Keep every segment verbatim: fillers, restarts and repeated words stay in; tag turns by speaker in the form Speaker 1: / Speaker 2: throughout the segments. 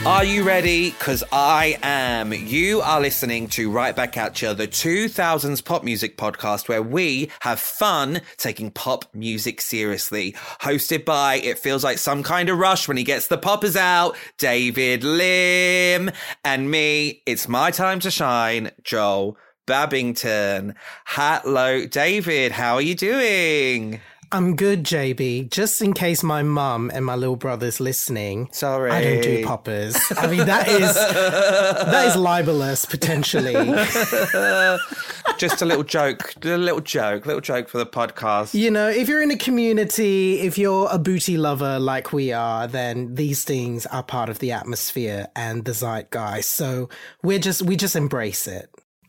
Speaker 1: Are you ready? Because I am. You are listening to Right Back At Ya, the two thousands pop music podcast where we have fun taking pop music seriously. Hosted by, it feels like some kind of rush when he gets the poppers out, David Lim. And me, it's my time to shine, Joel Babington. Hello, David. How are you doing?
Speaker 2: I'm good, J B. Just in case my mum and my little brother's listening.
Speaker 1: Sorry.
Speaker 2: I don't do poppers. I mean, that is that is libelous, potentially.
Speaker 1: Just a little joke, a little joke, little joke for the podcast.
Speaker 2: You know, if you're in a community, if you're a booty lover like we are, then these things are part of the atmosphere and the zeitgeist. So we're just, we just embrace it.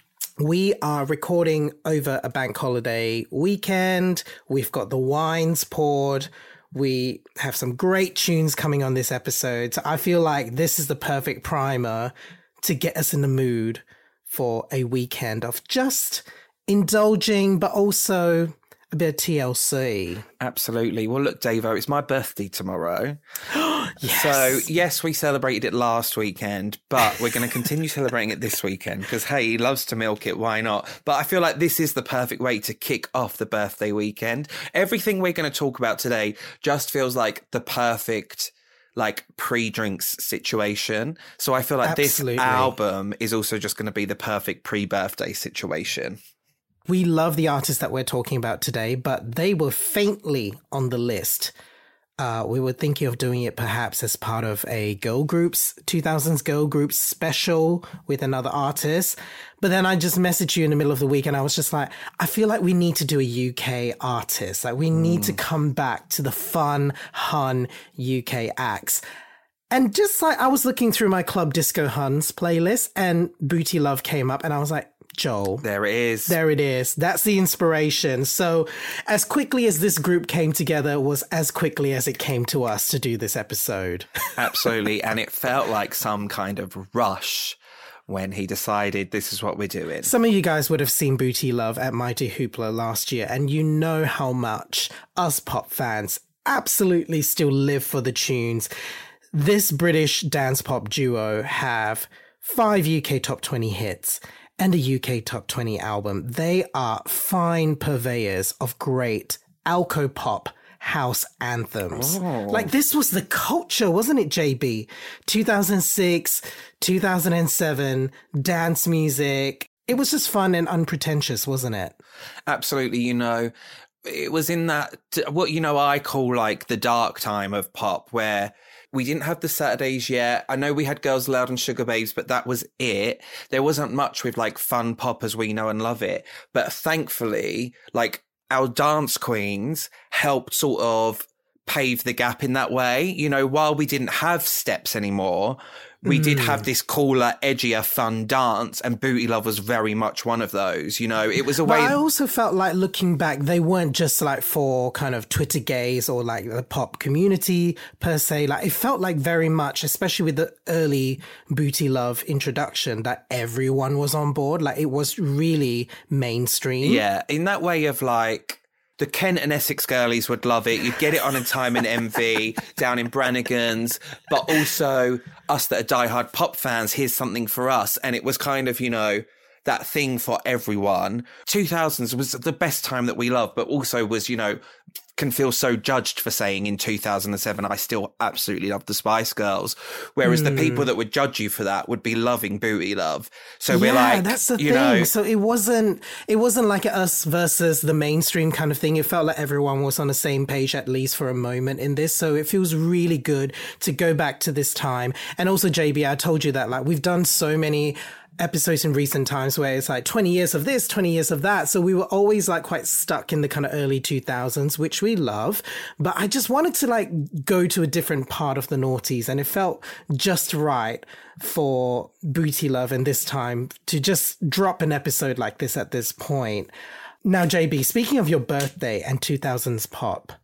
Speaker 2: We are recording over a bank holiday weekend. We've got the wines poured. We have some great tunes coming on this episode. So I feel like this is the perfect primer to get us in the mood for a weekend of just indulging, but also a bit of T L C.
Speaker 1: Absolutely. Well, look, Davo, it's my birthday tomorrow.
Speaker 2: Yes.
Speaker 1: So, yes, we celebrated it last weekend, but we're going to continue celebrating it this weekend because, hey, he loves to milk it. Why not? But I feel like this is the perfect way to kick off the birthday weekend. Everything we're going to talk about today just feels like the perfect, like, pre-drinks situation. So I feel like
Speaker 2: Absolutely.
Speaker 1: This album is also just going to be the perfect pre-birthday situation.
Speaker 2: We love the artists that we're talking about today, but they were faintly on the list. Uh, we were thinking of doing it perhaps as part of a girl groups, two thousands girl groups special with another artist. But then I just messaged you in the middle of the week and I was just like, I feel like we need to do a U K artist. Like we need mm. to come back to the fun, hun U K acts. And just like I was looking through my Club Disco Huns playlist and Booty Love came up and I was like, Joel.
Speaker 1: There it is.
Speaker 2: There it is. That's the inspiration. So as quickly as this group came together was as quickly as it came to us to do this episode.
Speaker 1: Absolutely. And it felt like some kind of rush when he decided this is what we're doing.
Speaker 2: Some of you guys would have seen Booty Love at Mighty Hoopla last year, and you know how much us pop fans absolutely still live for the tunes. This British dance pop duo have five U K top twenty hits and a U K top twenty album. They are fine purveyors of great alco pop house anthems.
Speaker 1: Oh.
Speaker 2: Like this was the culture, wasn't it, J B? two thousand six, two thousand seven, dance music. It was just fun and unpretentious, wasn't it?
Speaker 1: Absolutely. You know, it was in that, what, you know, I call like the dark time of pop where we didn't have the Saturdays yet. I know we had Girls Aloud and Sugar Babes, but that was it. There wasn't much with like fun pop as we know and love it. But thankfully, like our dance queens helped sort of pave the gap in that way. You know, while we didn't have steps anymore, we mm. did have this cooler, edgier, fun dance, and Booty Love was very much one of those. You know, it was a way.
Speaker 2: But I also felt like looking back, they weren't just like for kind of Twitter gays or like the pop community per se. Like it felt like very much, especially with the early Booty Love introduction, that everyone was on board. Like it was really mainstream.
Speaker 1: Yeah, in that way of like, the Kent and Essex girlies would love it. You'd get it on in time in M V, down in Brannigan's, but also us that are diehard pop fans, here's something for us. And it was kind of, you know, that thing for everyone. two thousands was the best time that we loved, but also was, you know, can feel so judged for saying in two thousand seven, I still absolutely love the Spice Girls. Whereas mm. the people that would judge you for that would be loving Booty Love. So
Speaker 2: yeah,
Speaker 1: we're like,
Speaker 2: that's the
Speaker 1: you
Speaker 2: thing.
Speaker 1: know,
Speaker 2: so it wasn't, it wasn't like us versus the mainstream kind of thing. It felt like everyone was on the same page, at least for a moment in this. So it feels really good to go back to this time. And also, J B, I told you that like we've done so many episodes in recent times where it's like twenty years of this, twenty years of that. So we were always like quite stuck in the kind of early two thousands, which we love. But I just wanted to like go to a different part of the noughties, and it felt just right for Booty Love and this time to just drop an episode like this at this point. Now, J B, speaking of your birthday and two thousands pop,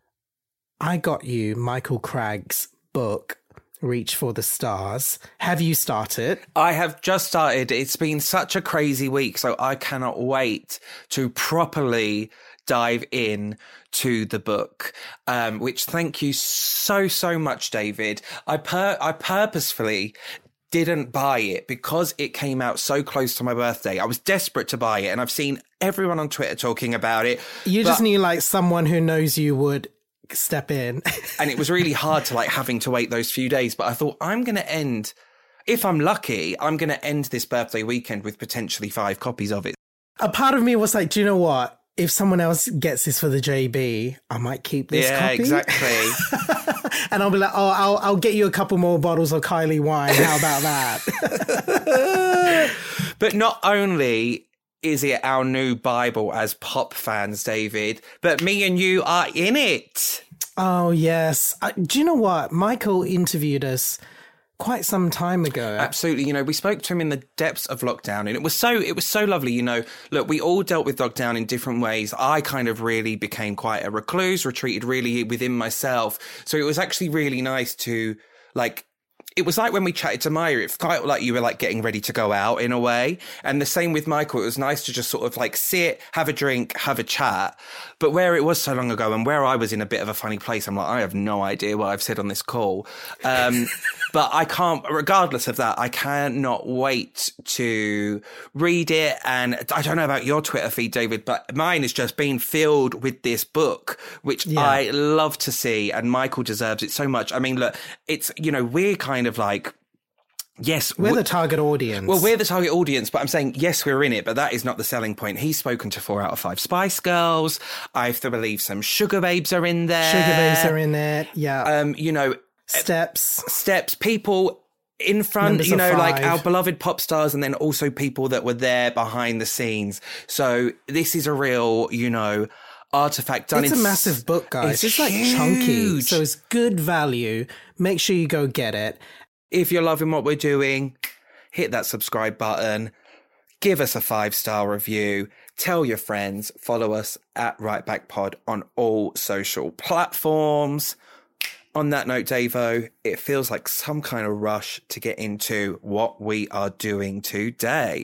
Speaker 2: I got you Michael Craig's book, Reach for the Stars. Have you started?
Speaker 1: I have just started. It's been such a crazy week, so I cannot wait to properly dive in to the book, um, which thank you so, so much, David. I per- I purposefully didn't buy it because it came out so close to my birthday. I was desperate to buy it, and I've seen everyone on Twitter talking about it.
Speaker 2: You
Speaker 1: but-
Speaker 2: just knew like someone who knows you would step in.
Speaker 1: And it was really hard to like having to wait those few days. But I thought, I'm going to end, if I'm lucky, I'm going to end this birthday weekend with potentially five copies of it.
Speaker 2: A part of me was like, do you know what? If someone else gets this for the J B, I might keep this
Speaker 1: yeah,
Speaker 2: copy.
Speaker 1: Yeah, exactly.
Speaker 2: And I'll be like, oh, I'll, I'll get you a couple more bottles of Kylie wine. How about that?
Speaker 1: But not only is it our new Bible as pop fans, David, but me and you are in it.
Speaker 2: Oh, yes. Uh, do you know what? Michael interviewed us quite some time ago.
Speaker 1: Absolutely. You know, we spoke to him in the depths of lockdown, and it was so, it was so lovely. You know, look, we all dealt with lockdown in different ways. I kind of really became quite a recluse, retreated really within myself. So it was actually really nice to like, it was like when we chatted to Maya, it felt like you were like getting ready to go out in a way. And the same with Michael. It was nice to just sort of like sit, have a drink, have a chat. But where it was so long ago and where I was in a bit of a funny place, I'm like, I have no idea what I've said on this call. Um, but I can't, regardless of that, I cannot wait to read it. And I don't know about your Twitter feed, David, but mine has just been filled with this book, which yeah. I love to see. And Michael deserves it so much. I mean, look, it's, you know, we're kind of like, yes,
Speaker 2: we're the target audience.
Speaker 1: Well, we're the target audience, but I'm saying, yes, we're in it, but that is not the selling point. He's spoken to four out of five Spice Girls. I have to believe some Sugar Babes are in there.
Speaker 2: Sugar Babes are in it. Yeah.
Speaker 1: Um, you know,
Speaker 2: Steps,
Speaker 1: Steps, people in front,
Speaker 2: Members
Speaker 1: you know, like
Speaker 2: five.
Speaker 1: our beloved pop stars, and then also people that were there behind the scenes. So this is a real, you know, artifact done.
Speaker 2: It's
Speaker 1: in
Speaker 2: a massive book, guys.
Speaker 1: It's
Speaker 2: It's like
Speaker 1: huge.
Speaker 2: chunky, so it's good value. Make sure you go get it.
Speaker 1: If you're loving what we're doing, hit that subscribe button, give us a five-star review, tell your friends, follow us at Right Back Pod on all social platforms. On that note, Davo, it feels like some kind of rush to get into what we are doing today.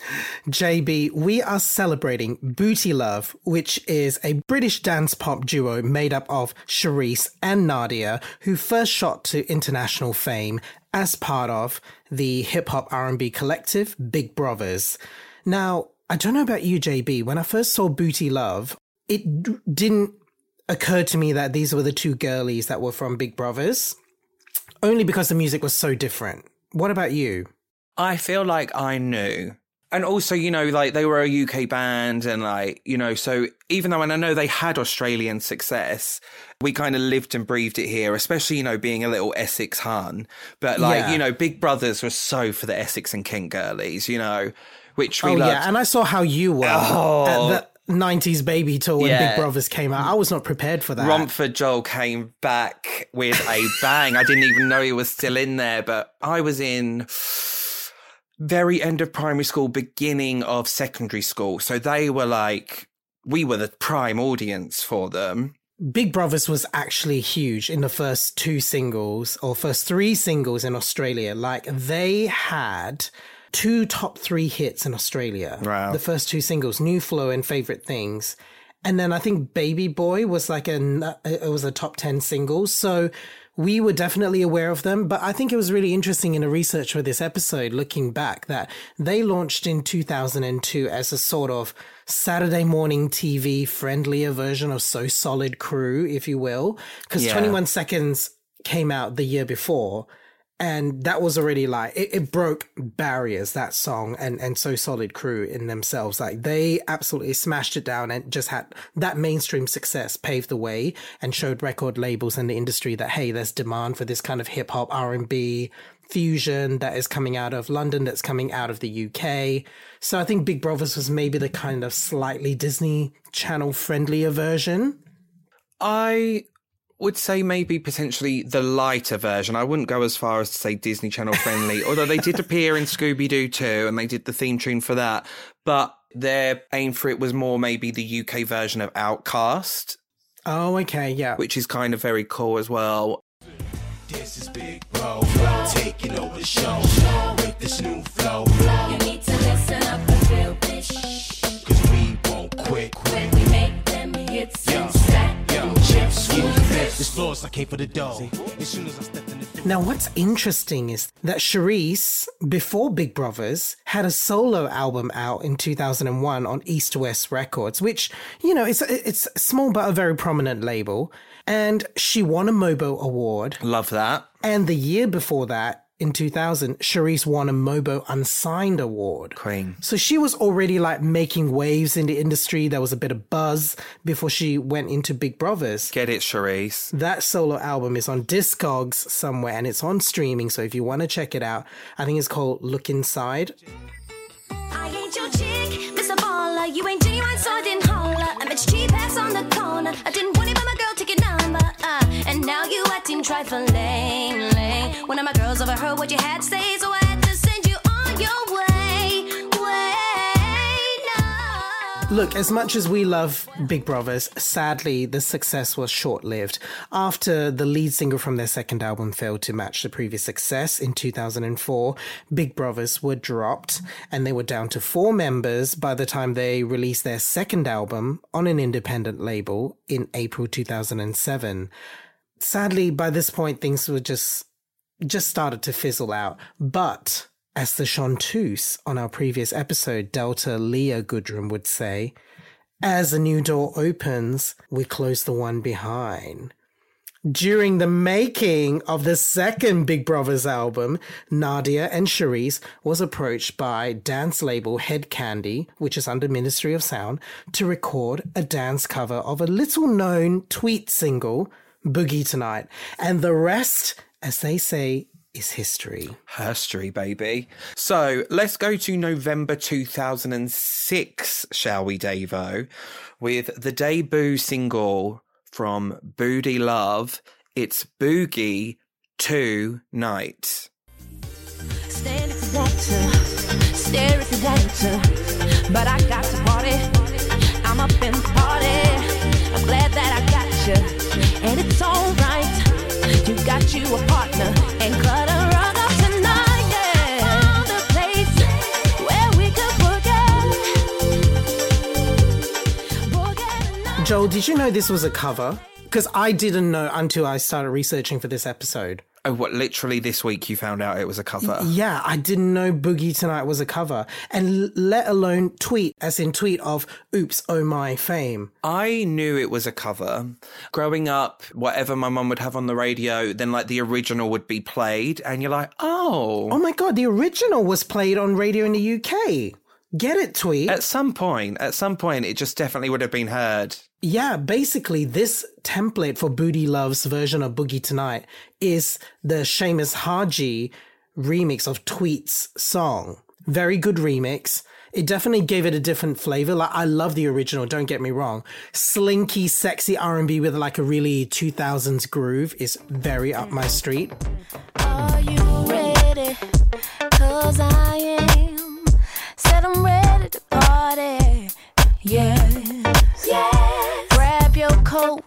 Speaker 2: J B, we are celebrating Booty Love, which is a British dance pop duo made up of Charisse and Nadia, who first shot to international fame as part of the hip-hop R and B collective Big Brothers. Now, I don't know about you, J B, when I first saw Booty Love, it d- didn't occur to me that these were the two girlies that were from Big Brothers, only because the music was so different. What about you?
Speaker 1: I feel like I knew. And also, you know, like they were a U K band and like, you know, so even though, and I know they had Australian success, we kind of lived and breathed it here, especially, you know, being a little Essex hun. But like,
Speaker 2: Yeah.
Speaker 1: you know, Big Brothers was so for the Essex and Kent girlies, you know, which we
Speaker 2: oh,
Speaker 1: loved.
Speaker 2: yeah. And I saw how you were
Speaker 1: Oh.
Speaker 2: at the nineties baby tour when
Speaker 1: Yeah.
Speaker 2: Big Brothers came out. I was not prepared for that.
Speaker 1: Romford Joel came back with a bang. I didn't even know he was still in there, but I was in very end of primary school, beginning of secondary school. So they were like, we were the prime audience for them.
Speaker 2: Big Brothers was actually huge in the first two singles or first three singles in Australia. Like they had two top three hits in Australia.
Speaker 1: Wow.
Speaker 2: The first two singles, New Flow and Favorite Things. And then I think Baby Boy was like a, it was a top ten single. So we were definitely aware of them, but I think it was really interesting in the research for this episode, looking back, that they launched in two thousand two as a sort of Saturday morning T V friendlier version of So Solid Crew, if you will, because
Speaker 1: Yeah.
Speaker 2: twenty-one Seconds came out the year before. And that was already like, it, it broke barriers, that song and, and So Solid Crew in themselves. Like they absolutely smashed it down and just had that mainstream success paved the way and showed record labels in the industry that, hey, there's demand for this kind of hip hop R and B fusion that is coming out of London, that's coming out of the U K. So I think Big Brothers was maybe the kind of slightly Disney Channel friendlier version.
Speaker 1: I would say maybe potentially the lighter version. I wouldn't go as far as to say Disney Channel friendly, although they did appear in Scooby-Doo too, and they did the theme tune for that. But their aim for it was more maybe the U K version of Outcast.
Speaker 2: Oh, okay, yeah.
Speaker 1: Which is kind of very cool as well.
Speaker 3: This is Big Bro, taking over the show with this new flow.
Speaker 4: You need to listen up and feel this.
Speaker 3: Cause we won't quit.
Speaker 4: When we make them
Speaker 3: This floors, I came for the dough. As soon as I stepped in the door.
Speaker 2: Now, what's interesting is that Charisse, before Big Brothers, had a solo album out in two thousand one on East West Records, which, you know, it's it's small but a very prominent label. And she won a MOBO award.
Speaker 1: Love that.
Speaker 2: And the year before that, in two thousand, Charisse won a MOBO Unsigned Award.
Speaker 1: Queen.
Speaker 2: So she was already like making waves in the industry. There was a bit of buzz before she went into Big Brothers.
Speaker 1: Get it, Charisse.
Speaker 2: That solo album is on Discogs somewhere and it's on streaming. So if you want to check it out, I think it's called Look Inside.
Speaker 4: I ain't your chick, Mister Baller. You ain't genuine, so I didn't holler. I met your cheap ass on the corner. I didn't want it, but my girl took your number. Uh, and now you acting trifling lame, lame. One of my girls overheard what you had to say, so I had to send you on your way, way now.
Speaker 2: Look, as much as we love Big Brothers, sadly, the success was short-lived. After the lead single from their second album failed to match the previous success in two thousand four, Big Brothers were dropped, and they were down to four members by the time they released their second album on an independent label in April two thousand seven. Sadly, by this point, things were just, just started to fizzle out. But as the chanteuse on our previous episode, Delta Leah Goodrum, would say, as a new door opens, we close the one behind. During the making of the second Big Brothers album, Nadia and Charisse was approached by dance label Head Candy, which is under Ministry of Sound, to record a dance cover of a little-known Tweet single, Boogie Tonight. And the rest, as they say, is history.
Speaker 1: History, baby. So let's go to November two thousand six, shall we, Davo, with the debut single from Booty Love. It's Boogie Tonight.
Speaker 4: Stand if you want to, stare if you want to, but I got to party. I'm up in the party. I'm glad that I got you, and it's alright. You got you a partner, and cut a rug up tonight. Yeah, found a place where we could forget.
Speaker 2: Joel, did you know this was a cover? Because I didn't know until I started researching for this episode.
Speaker 1: Oh, what, literally this week you found out it was a cover?
Speaker 2: Yeah, I didn't know Boogie Tonight was a cover. And l- let alone tweet, as in tweet of Oops, Oh My Fame.
Speaker 1: I knew it was a cover. Growing up, whatever my mum would have on the radio, then like the original would be played. And you're like, oh.
Speaker 2: Oh my God, the original was played on radio in the U K. Get it, tweet.
Speaker 1: At some point, at some point, it just definitely would have been heard.
Speaker 2: Yeah, basically this template for Booty Love's version of Boogie Tonight is the Seamus Haji remix of Tweet's song. Very good remix. It definitely gave it a different flavor. Like, I love the original, don't get me wrong. Slinky, sexy R and B with like a really two thousands groove is very up my street.
Speaker 4: Are you ready? 'Cause I am. Said I'm ready to party. Yeah. Yeah. Grab your coat.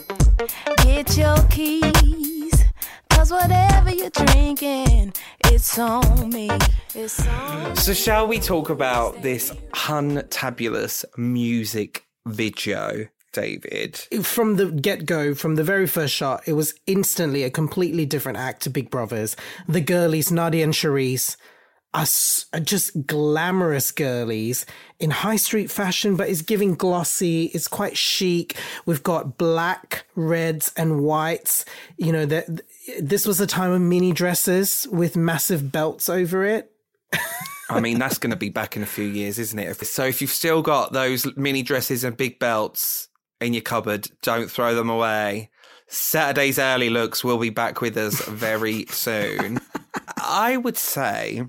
Speaker 4: Get your keys. 'Cause whatever you're drinking, it's on me. It's on me.
Speaker 1: So shall we talk about this huntabulous music video, David?
Speaker 2: From the get-go, from the very first shot, it was instantly a completely different act to Big Brothers. The girlies, Nadia and Charisse, are, s- are just glamorous girlies in high street fashion, but it's giving glossy. It's quite chic. We've got black, reds, and whites. You know, that this was a time of mini dresses with massive belts over it.
Speaker 1: I mean, that's going to be back in a few years, isn't it? So if you've still got those mini dresses and big belts in your cupboard, don't throw them away. Saturday's early looks will be back with us very soon. I would say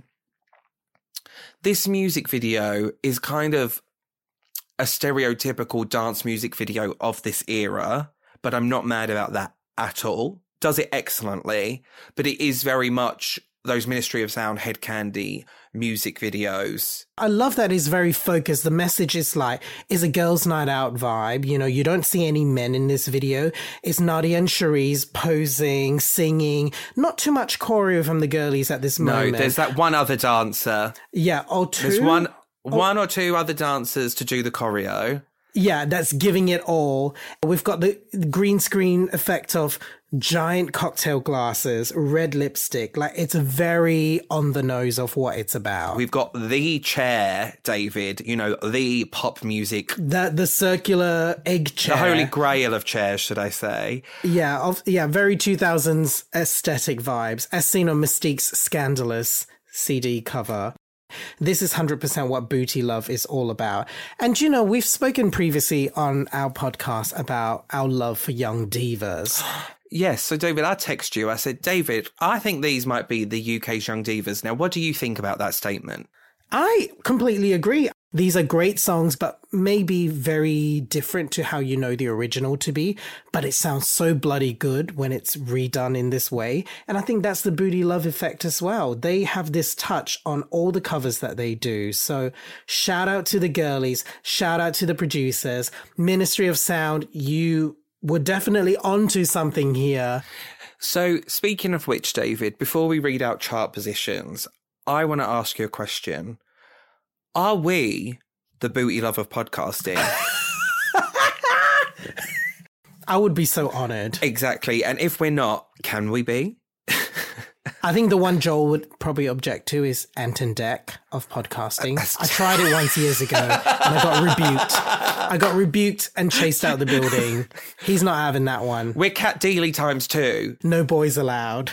Speaker 1: this music video is kind of a stereotypical dance music video of this era, but I'm not mad about that at all. Does it excellently, but it is very much those Ministry of Sound, Head Candy music videos.
Speaker 2: I love that it's very focused. The message is like, is a girls' night out vibe. You know, you don't see any men in this video. It's Nadia and Charisse posing, singing. Not too much choreo from the girlies at this moment.
Speaker 1: No, there's that one other dancer.
Speaker 2: Yeah, or two.
Speaker 1: There's one, one or two other dancers to do the choreo.
Speaker 2: Yeah, that's giving it all. We've got the green screen effect of giant cocktail glasses, red lipstick. Like, it's very on the nose of what it's about.
Speaker 1: We've got the chair, David, you know, the pop music.
Speaker 2: The, the circular egg chair.
Speaker 1: The holy grail of chairs, should I say.
Speaker 2: Yeah, of, yeah, very two thousands aesthetic vibes, as seen on Mystique's Scandalous C D cover. This is one hundred percent what Booty Love is all about. And, you know, we've spoken previously on our podcast about our love for young divas.
Speaker 1: Yes, so David, I text you. I said, David, I think these might be the U K's young divas. Now, what do you think about that statement?
Speaker 2: I completely agree. These are great songs, but maybe very different to how you know the original to be. But it sounds so bloody good when it's redone in this way. And I think that's the Booty Love effect as well. They have this touch on all the covers that they do. So shout out to the girlies. Shout out to the producers. Ministry of Sound, you were definitely onto something here.
Speaker 1: So speaking of which, David, before we read out chart positions, I want to ask you a question. Are we the Booty Love of podcasting?
Speaker 2: I would be so honoured.
Speaker 1: Exactly. And if we're not, can we be?
Speaker 2: I think the one Joel would probably object to is Anton Deck of podcasting. I tried it once years ago and I got rebuked. I got rebuked and chased out the building. He's not having that one.
Speaker 1: We're Cat Dealey times two.
Speaker 2: No boys allowed.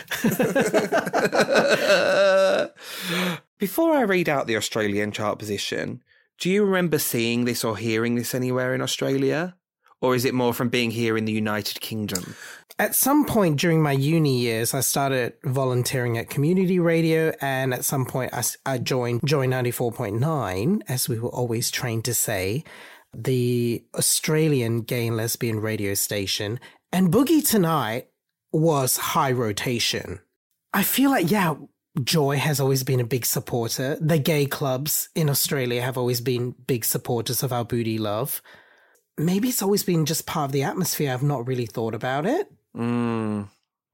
Speaker 1: Before I read out the Australian chart position, do you remember seeing this or hearing this anywhere in Australia? Or is it more from being here in the United Kingdom?
Speaker 2: At some point during my uni years, I started volunteering at community radio, and at some point I, I joined Joy ninety-four point nine, as we were always trained to say, the Australian gay and lesbian radio station. And Boogie Tonight was high rotation. I feel like, yeah, Joy has always been a big supporter. The gay clubs in Australia have always been big supporters of our Booty Love. Maybe it's always been just part of the atmosphere. I've not really thought about it.
Speaker 1: Mm.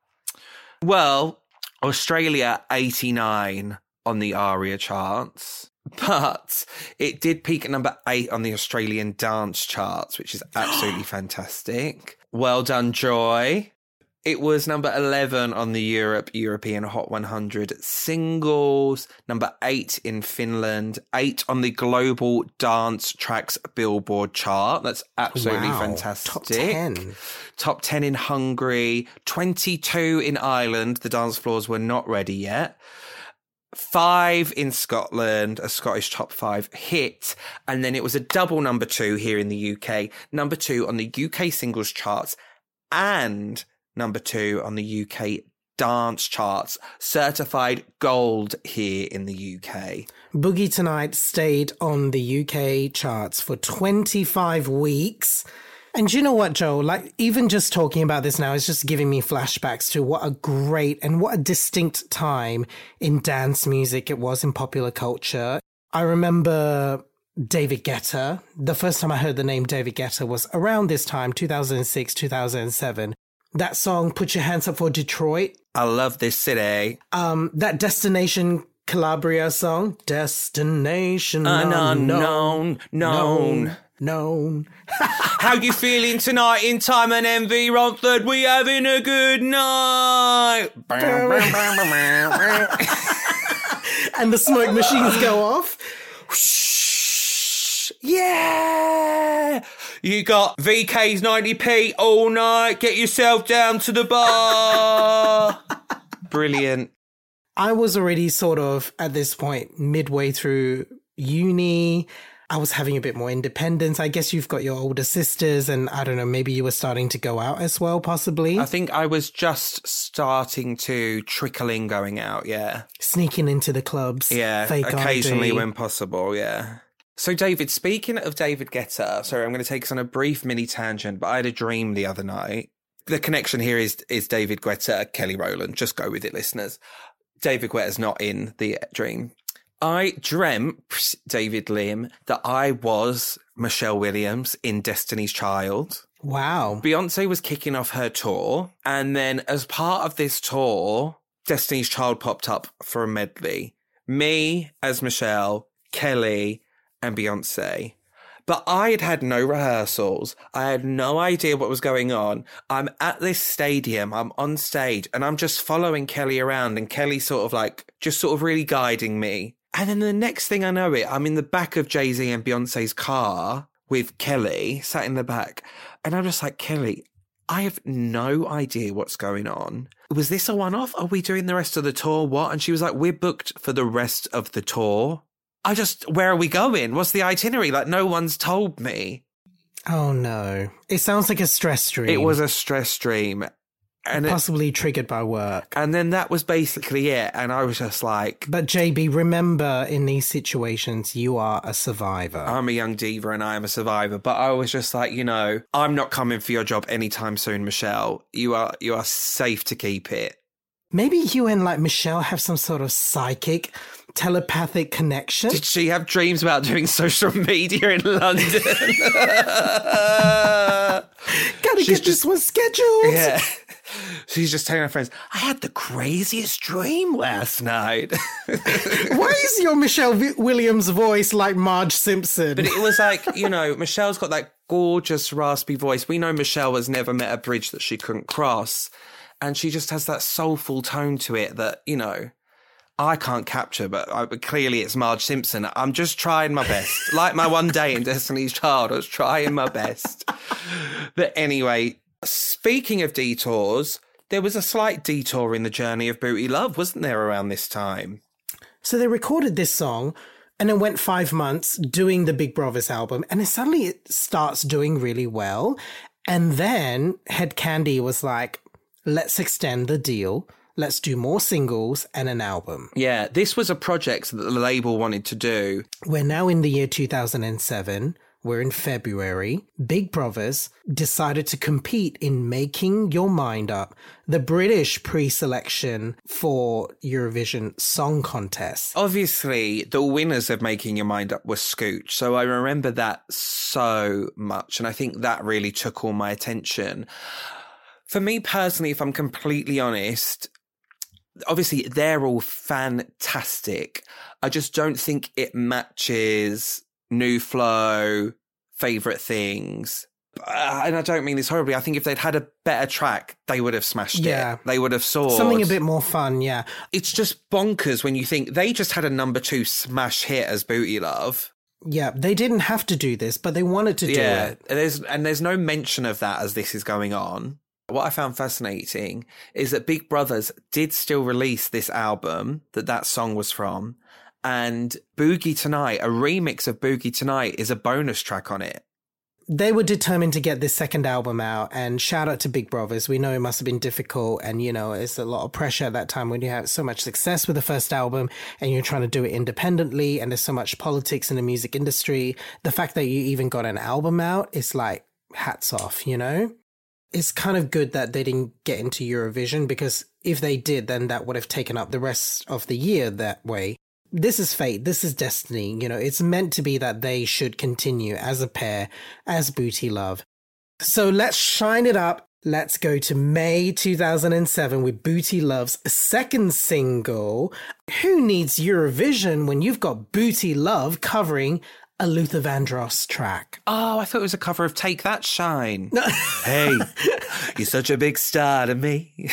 Speaker 1: Well, Australia eighty-nine on the ARIA charts, but it did peak at number eight on the Australian dance charts, which is absolutely fantastic. Well done, Joy. It was number eleven on the Europe European Hot one hundred singles, number eight in Finland, eight on the Global Dance Tracks Billboard chart. That's absolutely
Speaker 2: wow.
Speaker 1: fantastic.
Speaker 2: Top ten.
Speaker 1: Top ten in Hungary, twenty-two in Ireland. The dance floors were not ready yet. Five in Scotland, a Scottish top five hit. And then it was a double number two here in the U K. Number two on the U K singles charts and number two on the U K dance charts, certified gold here in the U K.
Speaker 2: Boogie Tonight stayed on the U K charts for twenty-five weeks. And you know what, Joe? Like, even just talking about this now is just giving me flashbacks to what a great and what a distinct time in dance music it was in popular culture. I remember David Guetta. The first time I heard the name David Guetta was around this time, two thousand six, two thousand seven. That song, Put Your Hands Up for Detroit.
Speaker 1: I love this city.
Speaker 2: Um, that Destination Calabria song. Destination
Speaker 1: Unknown,
Speaker 2: unknown,
Speaker 1: known.
Speaker 2: known.
Speaker 1: How you feeling tonight in Time and Envy, Romford? We having a good night.
Speaker 2: And the smoke machines go off.
Speaker 1: Yeah! You got V K's ninety p all night. Get yourself down to the bar. Brilliant.
Speaker 2: I was already sort of, at this point, midway through uni. I was having a bit more independence. I guess you've got your older sisters and I don't know, maybe you were starting to go out as well, possibly.
Speaker 1: I think I was just starting to trickle in going out, yeah.
Speaker 2: Sneaking into the clubs.
Speaker 1: Yeah,
Speaker 2: fake
Speaker 1: occasionally
Speaker 2: I D.
Speaker 1: when possible, yeah. So, David, speaking of David Guetta, sorry, I'm going to take us on a brief mini tangent, but I had a dream the other night. The connection here is is David Guetta, Kelly Rowland. Just go with it, listeners. David Guetta's not in the dream. I dreamt, David Lim, that I was Michelle Williams in Destiny's Child.
Speaker 2: Wow.
Speaker 1: Beyonce was kicking off her tour, and then as part of this tour, Destiny's Child popped up for a medley. Me as Michelle, Kelly, and Beyonce. But I had had no rehearsals. I had no idea what was going on. I'm at this stadium. I'm on stage and I'm just following Kelly around and Kelly sort of like, just sort of really guiding me. And then the next thing I know it, I'm in the back of Jay-Z and Beyonce's car with Kelly sat in the back. And I'm just like, Kelly, I have no idea what's going on. Was this a one-off? Are we doing the rest of the tour? What? And she was like, we're booked for the rest of the tour. I just, where are we going? What's the itinerary? Like, no one's told me.
Speaker 2: Oh, no. It sounds like a stress dream.
Speaker 1: It was a stress dream. And
Speaker 2: Possibly
Speaker 1: it,
Speaker 2: triggered by work.
Speaker 1: And then that was basically it. And I was just like...
Speaker 2: But J B, remember, in these situations, you are a survivor.
Speaker 1: I'm a young diva and I am a survivor. But I was just like, you know, I'm not coming for your job anytime soon, Michelle. You are you are safe to keep it.
Speaker 2: Maybe you and, like, Michelle have some sort of psychic, telepathic connection?
Speaker 1: Did she have dreams about doing social media in London?
Speaker 2: Gotta
Speaker 1: She's
Speaker 2: get this one scheduled.
Speaker 1: Yeah. She's just telling her friends, I had the craziest dream last night.
Speaker 2: Why is your Michelle v- Williams voice like Marge Simpson?
Speaker 1: But it was like, you know, Michelle's got that gorgeous raspy voice. We know Michelle has never met a bridge that she couldn't cross. And she just has that soulful tone to it that, you know, I can't capture, but, I, but clearly it's Marge Simpson. I'm just trying my best. Like my one day in Destiny's Child, I was trying my best. But anyway, speaking of detours, there was a slight detour in the journey of Booty Love, wasn't there, around this time?
Speaker 2: So they recorded this song and it went five months doing the Big Brothers album, and then suddenly it starts doing really well. And then Head Candy was like, let's extend the deal. Let's do more singles and an album.
Speaker 1: Yeah, this was a project that the label wanted to do.
Speaker 2: We're now in the year two thousand seven. We're in February. Big Brothers decided to compete in Making Your Mind Up, the British pre-selection for Eurovision Song Contest.
Speaker 1: Obviously, the winners of Making Your Mind Up were Scooch, so I remember that so much, and I think that really took all my attention. For me personally, if I'm completely honest, obviously they're all fantastic. I just don't think it matches New Flow, Favourite Things. Uh, and I don't mean this horribly. I think if they'd had a better track, they would have smashed
Speaker 2: yeah.
Speaker 1: it. They would have soared.
Speaker 2: Something a bit more fun, yeah.
Speaker 1: It's just bonkers when you think they just had a number two smash hit as Booty Love.
Speaker 2: Yeah, they didn't have to do this, but they wanted to do
Speaker 1: yeah,
Speaker 2: it.
Speaker 1: And there's, and there's no mention of that as this is going on. What I found fascinating is that Big Brothers did still release this album that that song was from, and Boogie Tonight, a remix of Boogie Tonight, is a bonus track on it.
Speaker 2: They were determined to get this second album out, and shout out to Big Brothers. We know it must have been difficult, and, you know, it's a lot of pressure at that time when you have so much success with the first album and you're trying to do it independently, and there's so much politics in the music industry. The fact that you even got an album out is like, hats off, you know? It's kind of good that they didn't get into Eurovision, because if they did, then that would have taken up the rest of the year that way. This is fate. This is destiny. You know, it's meant to be that they should continue as a pair, as Booty Love. So let's shine it up. Let's go to May two thousand seven with Booty Love's second single. Who needs Eurovision when you've got Booty Love covering a Luther Vandross track?
Speaker 1: Oh, I thought it was a cover of Take That Shine. Hey, you're such a big star to me.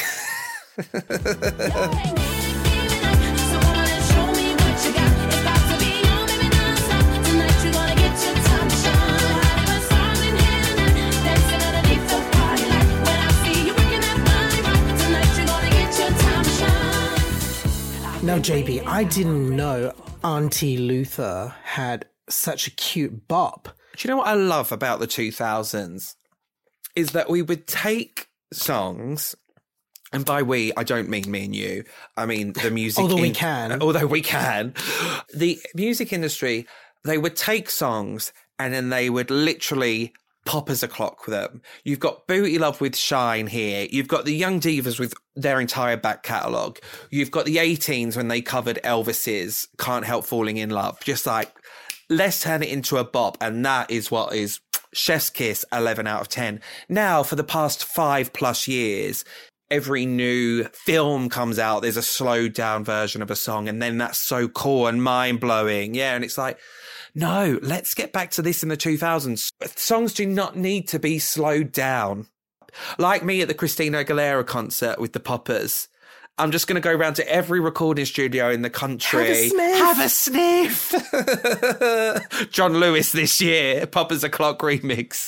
Speaker 2: Now, J B, I didn't know Auntie Luther had such a cute bop.
Speaker 1: Do you know what I love about the two thousands? Is that we would take songs, and by we, I don't mean me and you. I mean the music.
Speaker 2: although
Speaker 1: in-
Speaker 2: we can.
Speaker 1: Although we can. The music industry, they would take songs and then they would literally pop as a clock with them. You've got Booty Love with Shine here. You've got the Young Divas with their entire back catalogue. You've got the eighteens when they covered Elvis's Can't Help Falling in Love. Just like, let's turn it into a bop. And that is what is chef's kiss, eleven out of ten. Now, for the past five plus years, every new film comes out, there's a slowed down version of a song, and then that's so cool and mind blowing. Yeah. And it's like, no, let's get back to this in the two thousands. Songs do not need to be slowed down. Like me at the Christina Aguilera concert with the Poppers. I'm just going to go around to every recording studio in the country.
Speaker 2: Have a sniff.
Speaker 1: Have a sniff. John Lewis this year, Poppers O'Clock remix.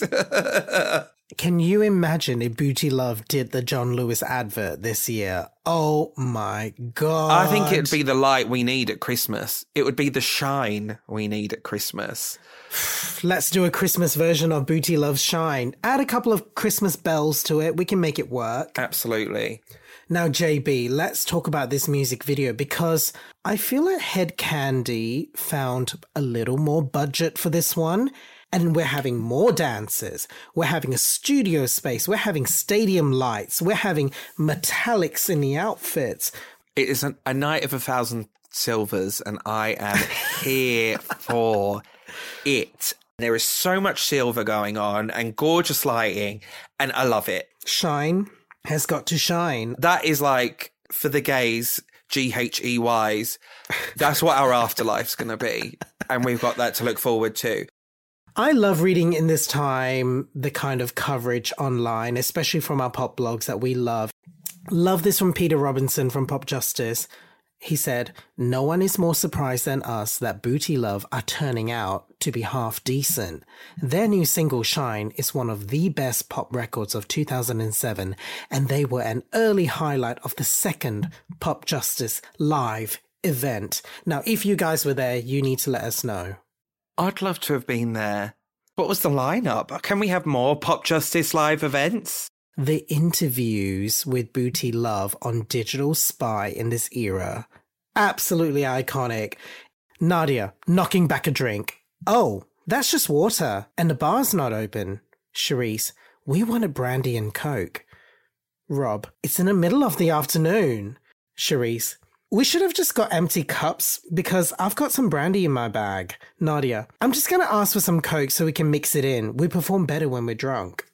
Speaker 2: Can you imagine if Booty Love did the John Lewis advert this year? Oh my God.
Speaker 1: I think it'd be the light we need at Christmas. It would be the shine we need at Christmas.
Speaker 2: Let's do a Christmas version of Booty Love's Shine. Add a couple of Christmas bells to it. We can make it work.
Speaker 1: Absolutely.
Speaker 2: Now, J B, let's talk about this music video because I feel like Head Candy found a little more budget for this one. And we're having more dancers. We're having a studio space. We're having stadium lights. We're having metallics in the outfits.
Speaker 1: It is an, a night of a thousand silvers, and I am here for it. There is so much silver going on and gorgeous lighting, and I love it.
Speaker 2: Shine has got to shine.
Speaker 1: That is like, for the gays, G H E Ys, that's what our afterlife's going to be. And we've got that to look forward to.
Speaker 2: I love reading in this time the kind of coverage online, especially from our pop blogs that we love. Love this from Peter Robinson from Pop Justice. He said, "No one is more surprised than us that Booty Love are turning out to be half decent. Their new single Shine is one of the best pop records of two thousand seven, and they were an early highlight of the second Pop Justice live event." Now, if you guys were there, you need to let us know.
Speaker 1: I'd love to have been there. What was the lineup? Can we have more Pop Justice live events?
Speaker 2: The interviews with Booty Love on Digital Spy in this era. Absolutely iconic. Nadia, knocking back a drink. "Oh, that's just water, and the bar's not open." Charisse, "We wanted brandy and Coke." Rob, "It's in the middle of the afternoon." Charisse, "We should have just got empty cups because I've got some brandy in my bag." Nadia, "I'm just going to ask for some Coke so we can mix it in. We perform better when we're drunk."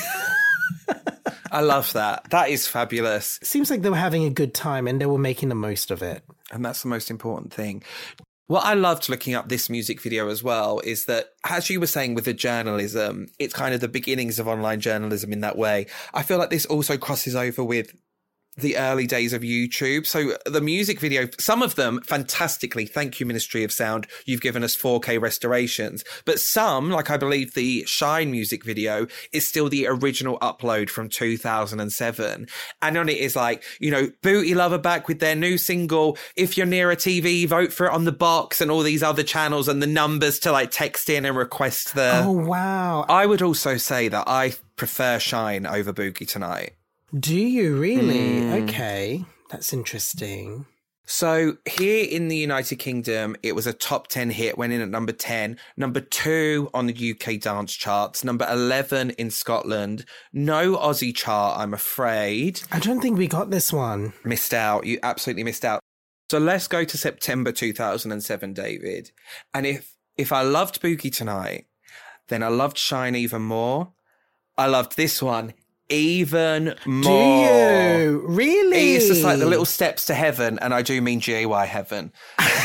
Speaker 1: I love that. That is fabulous.
Speaker 2: Seems like they were having a good time and they were making the most of it.
Speaker 1: And that's the most important thing. What I loved looking up this music video as well is that, as you were saying with the journalism, it's kind of the beginnings of online journalism in that way. I feel like this also crosses over with the early days of YouTube. So the music video, some of them fantastically, thank you, Ministry of Sound, you've given us four K restorations. But some, like I believe the Shine music video, is still the original upload from two thousand seven. And on it is like, you know, Booty Love are back with their new single, "If You're Near a T V, Vote for It on the Box," and all these other channels and the numbers to like text in and request the...
Speaker 2: Oh, wow.
Speaker 1: I would also say that I prefer Shine over Boogie Tonight.
Speaker 2: Do you really?
Speaker 1: Mm.
Speaker 2: Okay, that's interesting.
Speaker 1: So here in the United Kingdom, it was a top ten hit, went in at number ten, number two on the U K dance charts, number eleven in Scotland. No Aussie chart, I'm afraid.
Speaker 2: I don't think we got this one.
Speaker 1: Missed out. You absolutely missed out. So let's go to September two thousand seven, David. And if, if I loved Boogie Tonight, then I loved Shine even more. I loved this one even more.
Speaker 2: Do you? Really?
Speaker 1: It's just like the little steps to heaven, and I do mean G A Y heaven.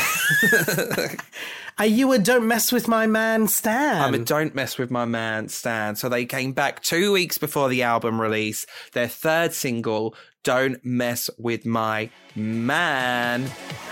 Speaker 2: Are you a Don't Mess With My Man stan?
Speaker 1: I'm a Don't Mess With My Man stan. So they came back two weeks before the album release. Their third single, Don't Mess With My Man.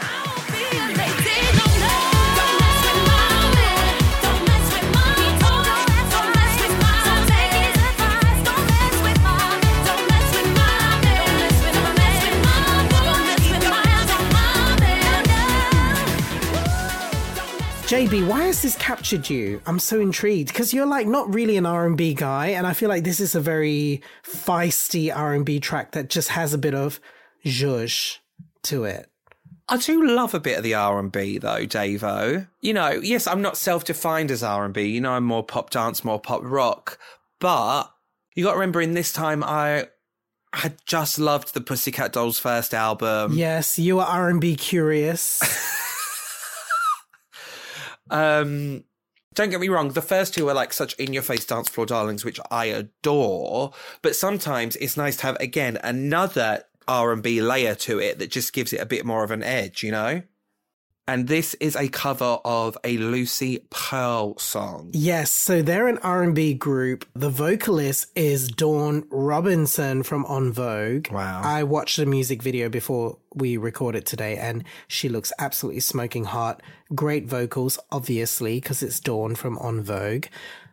Speaker 2: J B, why has this captured you? I'm so intrigued because you're like not really an R and B guy, and I feel like this is a very feisty R and B track that just has a bit of zhuzh to it.
Speaker 1: I do love a bit of the R and B though, Davo. You know, yes, I'm not self-defined as R and B. You know, I'm more pop dance, more pop rock. But you got to remember, in this time, I had just loved the Pussycat Dolls' first album.
Speaker 2: Yes, you are R and B curious.
Speaker 1: Um, Don't get me wrong, the first two are like such in-your-face dance floor darlings, which I adore. But sometimes it's nice to have, again, another R and B layer to it that just gives it a bit more of an edge, you know? And this is a cover of a Lucy Pearl song.
Speaker 2: Yes, so they're an R and B group. The vocalist is Dawn Robinson from En Vogue.
Speaker 1: Wow.
Speaker 2: I watched the music video before we recorded today, and she looks absolutely smoking hot. Great vocals, obviously, because it's Dawn from En Vogue.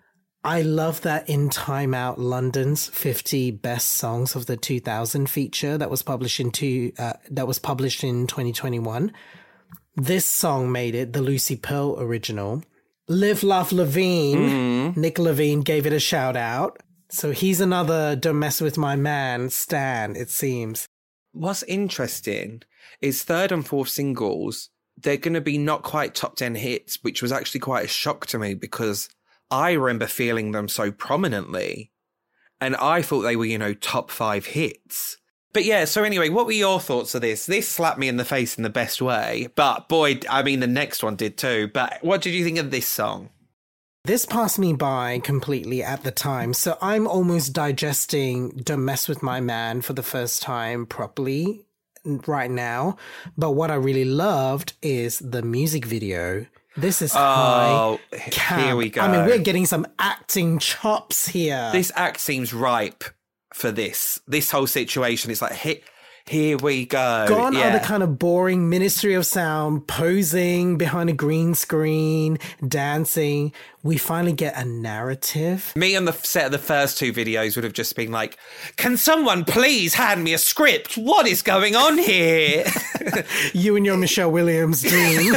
Speaker 2: I love that in Time Out London's fifty Best Songs of the two thousand feature that was published in two, uh, that was published in twenty twenty-one. This song made it, the Lucy Pearl original. Live Laugh Levine, mm. Nick Levine gave it a shout out. So he's another Don't Mess With My Man stan, it seems.
Speaker 1: What's interesting is third and fourth singles, they're going to be not quite top ten hits, which was actually quite a shock to me because I remember feeling them so prominently. And I thought they were, you know, top five hits. But yeah, so anyway, what were your thoughts of this? This slapped me in the face in the best way. But boy, I mean, the next one did too. But what did you think of this song?
Speaker 2: This passed me by completely at the time. So I'm almost digesting Don't Mess With My Man for the first time properly right now. But what I really loved is the music video. This is high
Speaker 1: oh,
Speaker 2: camp.
Speaker 1: Here we go.
Speaker 2: I mean, we're getting some acting chops here.
Speaker 1: This act seems ripe for this. This whole situation. It's like, here, here we go.
Speaker 2: Gone
Speaker 1: yeah.
Speaker 2: are the kind of boring Ministry of Sound, posing behind a green screen, dancing. We finally get a narrative.
Speaker 1: Me on the set of the first two videos would have just been like, can someone please hand me a script? What is going on here?
Speaker 2: You and your Michelle Williams dream.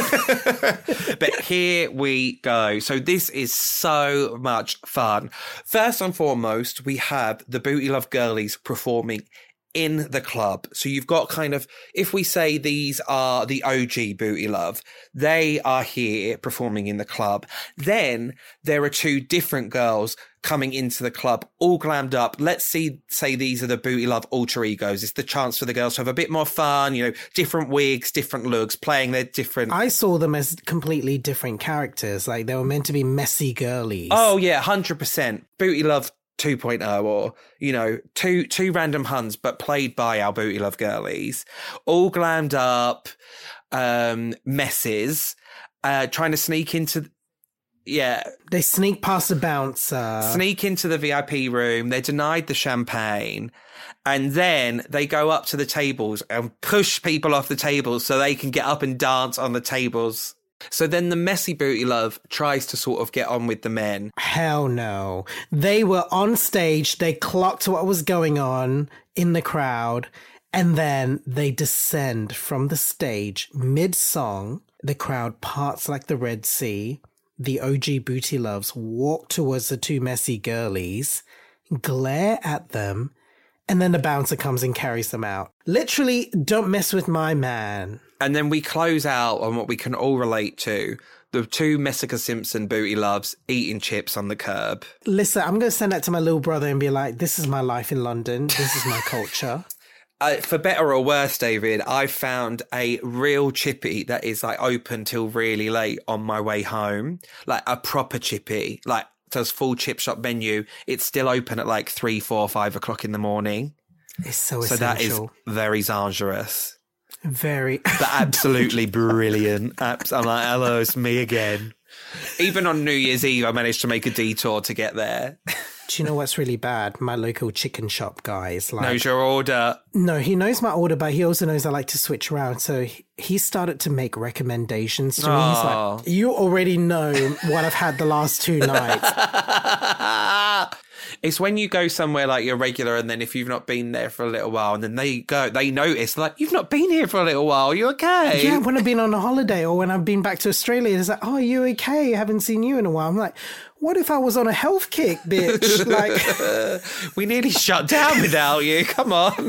Speaker 1: But here we go. So this is so much fun. First and foremost, we have the Booty Love girlies performing in the club. So you've got kind of, if we say these are the O G Booty Love, they are here performing in the club. Then there are two different girls coming into the club, all glammed up. Let's see, say these are the Booty Love alter egos. It's the chance for the girls to have a bit more fun, you know, different wigs, different looks, playing their different...
Speaker 2: I saw them as completely different characters. Like they were meant to be messy girlies.
Speaker 1: Oh yeah, one hundred percent. Booty Love two point oh, or, you know, two two random Huns, but played by our Booty Love girlies, all glammed up, um, messes, uh, trying to sneak into, yeah.
Speaker 2: They sneak past the bouncer.
Speaker 1: Sneak into the V I P room. They're denied the champagne. And then they go up to the tables and push people off the tables so they can get up and dance on the tables. So then the messy Booty Love tries to sort of get on with the men.
Speaker 2: Hell no. They were on stage. They clocked what was going on in the crowd. And then they descend from the stage mid-song. The crowd parts like the Red Sea. The O G Booty Loves walk towards the two messy girlies, glare at them, and then the bouncer comes and carries them out. Literally, don't mess with my man.
Speaker 1: And then we close out on what we can all relate to. The two Messica Simpson Booty Loves eating chips on the curb.
Speaker 2: Listen, I'm going to send that to my little brother and be like, this is my life in London. This is my culture.
Speaker 1: Uh, for better or worse, David, I found a real chippy that is like open till really late on my way home. Like a proper chippy, like does full chip shop menu. It's still open at like three, four, five o'clock in the morning.
Speaker 2: It's so
Speaker 1: So
Speaker 2: essential.
Speaker 1: that is very dangerous.
Speaker 2: Very.
Speaker 1: But absolutely brilliant. Abs- I'm like, hello, it's me again. Even on New Year's Eve, I managed to make a detour to get there.
Speaker 2: Do you know what's really bad? My local chicken shop guy is like...
Speaker 1: Knows your order.
Speaker 2: No, he knows my order, but he also knows I like to switch around. So he, he started to make recommendations to me. He's
Speaker 1: Oh.
Speaker 2: like, you already know what I've had the last two nights.
Speaker 1: It's when you go somewhere like you're regular, and then if you've not been there for a little while, and then they go, they notice, like, you've not been here for a little while, you okay?
Speaker 2: Yeah, when I've been on a holiday or when I've been back to Australia, it's like, oh, you okay? I haven't seen you in a while. I'm like, what if I was on a health kick, bitch? Like,
Speaker 1: we nearly shut down without you. Come on.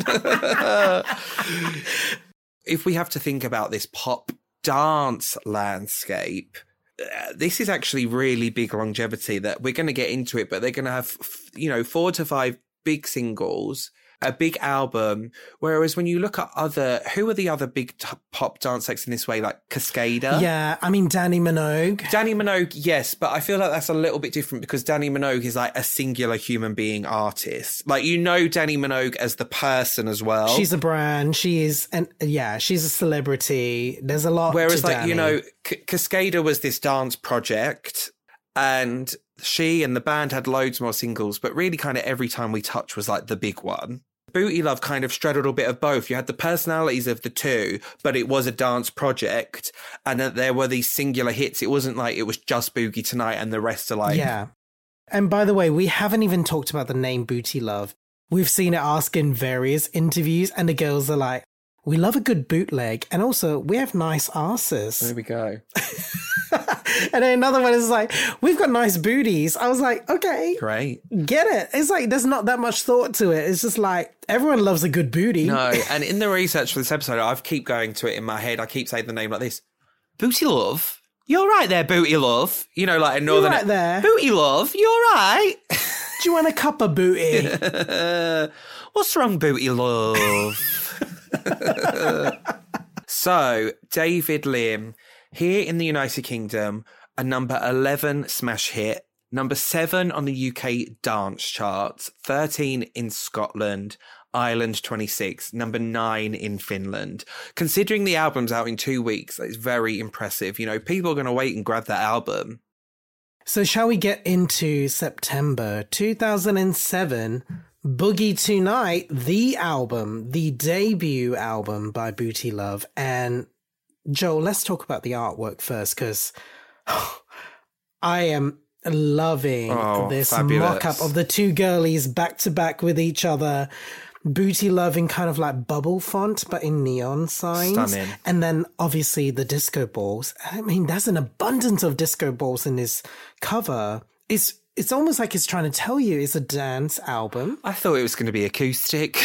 Speaker 1: If we have to think about this pop dance landscape, uh, this is actually really big longevity that we're going to get into it, but they're going to have, you know, four to five big singles a big album. Whereas when you look at other, who are the other big t- pop dance acts in this way, like Cascada?
Speaker 2: Yeah, I mean, Danny Minogue.
Speaker 1: Danny Minogue, yes, but I feel like that's a little bit different because Danny Minogue is like a singular human being artist. Like, you know Danny Minogue as the person as well.
Speaker 2: She's a brand. She is, and yeah, she's a celebrity. There's a lot.
Speaker 1: Whereas,
Speaker 2: to
Speaker 1: like,
Speaker 2: Danny.
Speaker 1: you know, C- Cascada was this dance project, and she and the band had loads more singles, but really kind of Every Time We Touch was like the big one. Booty Love kind of straddled a bit of both. You had the personalities of the two, but it was a dance project, and then there were these singular hits. It wasn't like it was just Boogie Tonight and the rest are like...
Speaker 2: Yeah. And by the way, we haven't even talked about the name Booty Love. We've seen it asked in various interviews, and the girls are like, we love a good bootleg, and also we have nice asses.
Speaker 1: There we go.
Speaker 2: And then another one is like, we've got nice booties. I was like, okay,
Speaker 1: Great.
Speaker 2: get it. It's like, there's not that much thought to it. It's just like, everyone loves a good booty.
Speaker 1: No, and in the research for this episode, I keep going to it in my head. I keep saying the name like this. Booty Love? You're right there, Booty Love. You know, like a northern...
Speaker 2: right there.
Speaker 1: Booty Love, you're right.
Speaker 2: Do you want a cup of booty?
Speaker 1: What's wrong, Booty Love? So, David Lim, here in the United Kingdom, a number eleven smash hit, number seven on the U K dance charts, thirteen in Scotland, Ireland twenty-six, number nine in Finland. Considering the album's out in two weeks, it's very impressive. You know, people are going to wait and grab that album.
Speaker 2: So shall we get into September two thousand seven, Boogie Tonight, the album, the debut album by Booty Love. And Joel, let's talk about the artwork first, because I am loving
Speaker 1: Oh,
Speaker 2: this
Speaker 1: fabulous.
Speaker 2: mock-up of the two girlies back-to-back with each other. Booty Love in kind of like bubble font, but in neon signs.
Speaker 1: Stunning.
Speaker 2: And then obviously the disco balls. I mean, there's an abundance of disco balls in this cover. It's it's almost like it's trying to tell you it's a dance album.
Speaker 1: I thought it was going to be acoustic.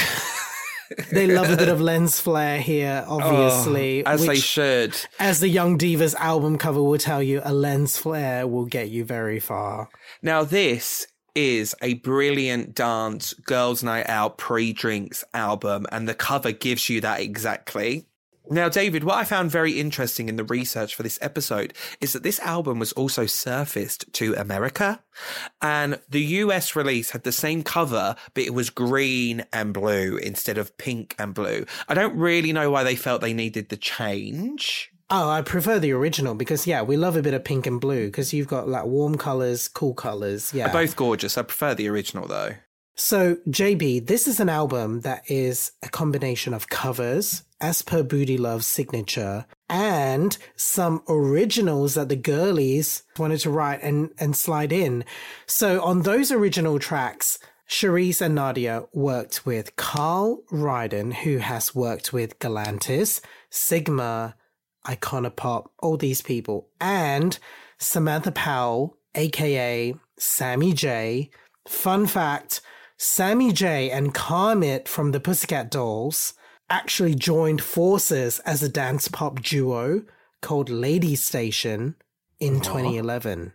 Speaker 2: They love a bit of lens flare here, obviously.
Speaker 1: Oh, as they
Speaker 2: which,
Speaker 1: should.
Speaker 2: as the Young Divas album cover will tell you, a lens flare will get you very far.
Speaker 1: Now, this is a brilliant dance girls' night out pre-drinks album, and the cover gives you that exactly. Now, David, what I found very interesting in the research for this episode is that this album was also surfaced to America, and the U S release had the same cover, but it was green and blue instead of pink and blue. I don't really know why they felt they needed the change.
Speaker 2: Oh, I prefer the original because, yeah, we love a bit of pink and blue because you've got like warm colours, cool colours. Yeah.
Speaker 1: They're both gorgeous. I prefer the original, though.
Speaker 2: So, J B, this is an album that is a combination of covers, as per Booty Love's signature, and some originals that the girlies wanted to write and, and slide in. So, on those original tracks, Charisse and Nadia worked with Carl Ryden, who has worked with Galantis, Sigma, Iconopop, all these people, and Samantha Powell, aka Sammy J. Fun fact, Sammy J and Kermit from the Pussycat Dolls actually joined forces as a dance pop duo called Lady Station in
Speaker 1: What?
Speaker 2: twenty eleven.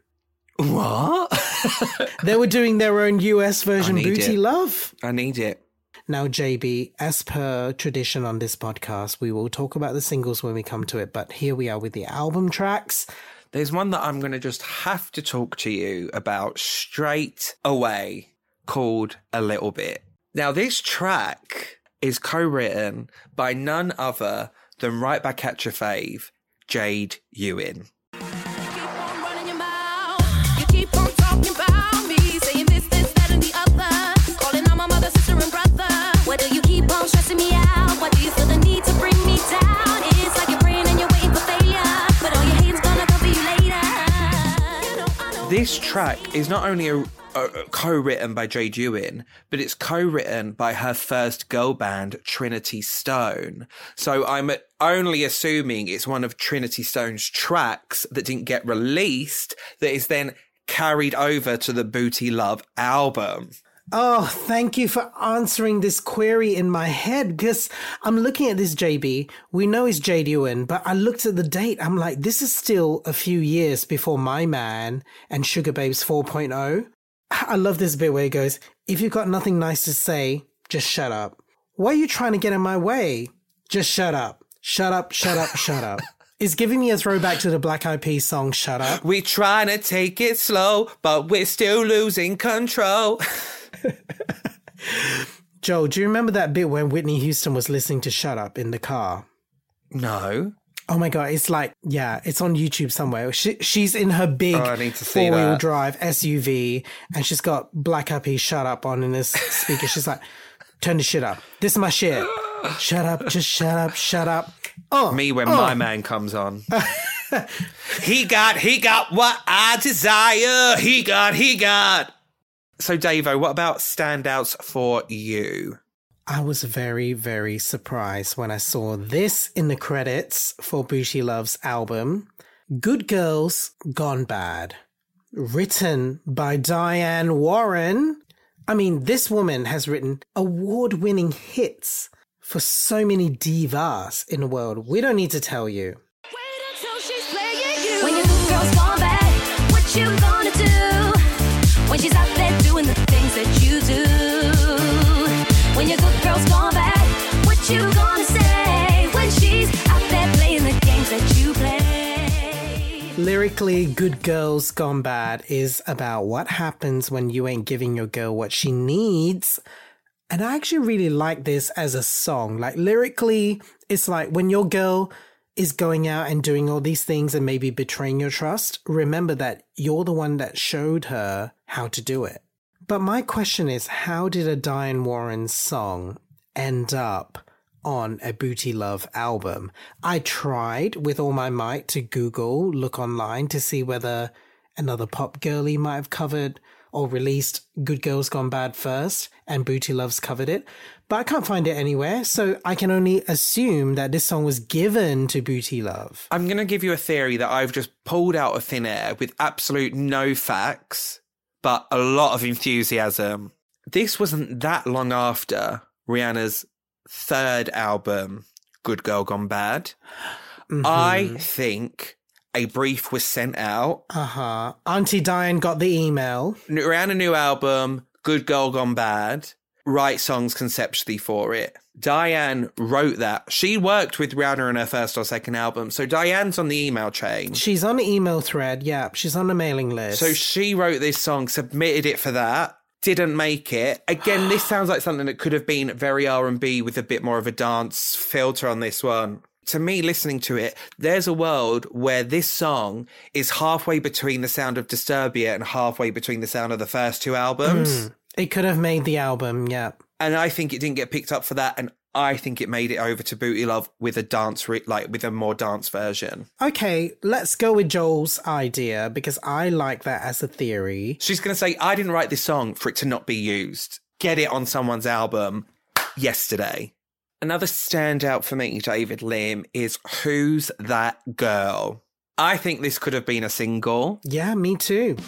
Speaker 1: What?
Speaker 2: They were doing their own U S
Speaker 1: I
Speaker 2: version,
Speaker 1: need
Speaker 2: Booty
Speaker 1: it.
Speaker 2: Love.
Speaker 1: I need it.
Speaker 2: Now, J B, as per tradition on this podcast, we will talk about the singles when we come to it, but here we are with the album tracks.
Speaker 1: There's one that I'm going to just have to talk to you about straight away called A Little Bit. Now, this track is co-written by none other than Right Back at Your Fave, Jade Ewan.
Speaker 4: Keep on running your mouth. You keep on talking about me, saying this, this, that, and the other. Calling on my mother, sister, and brother. Why do you keep on stressing me out? Why do you feel the need to bring me down? It's like you're praying and you're waiting for failure, but all your hate's gonna come for you later. You know, I know.
Speaker 1: This track is not only a, a, co-written by Jade Ewan, but it's co-written by her first girl band, Trinity Stone. So I'm only assuming it's one of Trinity Stone's tracks that didn't get released that is then carried over to the Booty Love album.
Speaker 2: Oh, thank you for answering this query in my head, because I'm looking at this, J B. We know it's Jade Ewan, but I looked at the date. I'm like, this is still a few years before My Man and Sugar Babes four point oh. I love this bit where it goes, if you've got nothing nice to say, Just shut up. Why are you trying to get in my way? Just shut up. Shut up, shut up, shut up. It's giving me a throwback to the Black Eyed Peas song, Shut Up.
Speaker 1: We're trying to take it slow, but we're still losing control.
Speaker 2: Joel, do you remember that bit when Whitney Houston was listening to Shut Up in the car?
Speaker 1: No.
Speaker 2: Oh my God, it's like, yeah, it's on YouTube somewhere. She, she's in her big
Speaker 1: Oh, I need to see
Speaker 2: four-wheel
Speaker 1: that.
Speaker 2: drive S U V and she's got Black Eyed Peas Shut Up on in this speaker. She's like, turn the shit up. This is my shit. Shut up, just shut up, shut up. Oh,
Speaker 1: Me when
Speaker 2: oh.
Speaker 1: my man comes on. he got, he got what I desire. He got, he got. So, Davo, what about standouts for you?
Speaker 2: I was very, very surprised when I saw this in the credits for Booty Love's album, Good Girls Gone Bad, written by Diane Warren. I mean, this woman has written award-winning hits for so many divas in the world. We don't need to tell you.
Speaker 4: Wait until she's playing you. When your good girl's gone bad, what you gonna do? When she's out there doing the things that you do. When your good girl's gone bad, what you gonna say? When she's out there playing the games that you play.
Speaker 2: Lyrically, Good Girls Gone Bad is about what happens when you ain't giving your girl what she needs. And I actually really like this as a song. Like, lyrically, it's like when your girl is going out and doing all these things and maybe betraying your trust, remember that you're the one that showed her how to do it. But my question is, how did a Diane Warren song end up on a Booty Love album? I tried with all my might to Google, look online to see whether another pop girlie might have covered or released Good Girls Gone Bad first and Booty Love's covered it, but I can't find it anywhere, so I can only assume that this song was given to Booty Love.
Speaker 1: I'm going to give you a theory that I've just pulled out of thin air with absolute no facts, but a lot of enthusiasm. This wasn't that long after Rihanna's third album, Good Girl Gone Bad. Mm-hmm. I think a brief was sent out.
Speaker 2: Uh-huh. Auntie Diane got the email.
Speaker 1: Rihanna new album, Good Girl Gone Bad. Write songs conceptually for it. Diane wrote that. She worked with Rihanna on her first or second album, so Diane's on the email chain.
Speaker 2: She's on the email thread, yeah. She's on the mailing list.
Speaker 1: So she wrote this song, submitted it for that, didn't make it. Again, this sounds like something that could have been very R and B with a bit more of a dance filter on this one. To me, listening to it, there's a world where this song is halfway between the sound of Disturbia and halfway between the sound of the first two albums.
Speaker 2: Mm, it could have made the album, yeah.
Speaker 1: And I think it didn't get picked up for that, and I think it made it over to Booty Love with a dance, re- like with a more dance version.
Speaker 2: Okay, let's go with Joel's idea, because I like that as a theory.
Speaker 1: She's going to say, I didn't write this song for it to not be used. Get it on someone's album yesterday. Another standout for me, David Lim, is Who's That Girl? I think this could have been a single.
Speaker 2: Yeah, me too.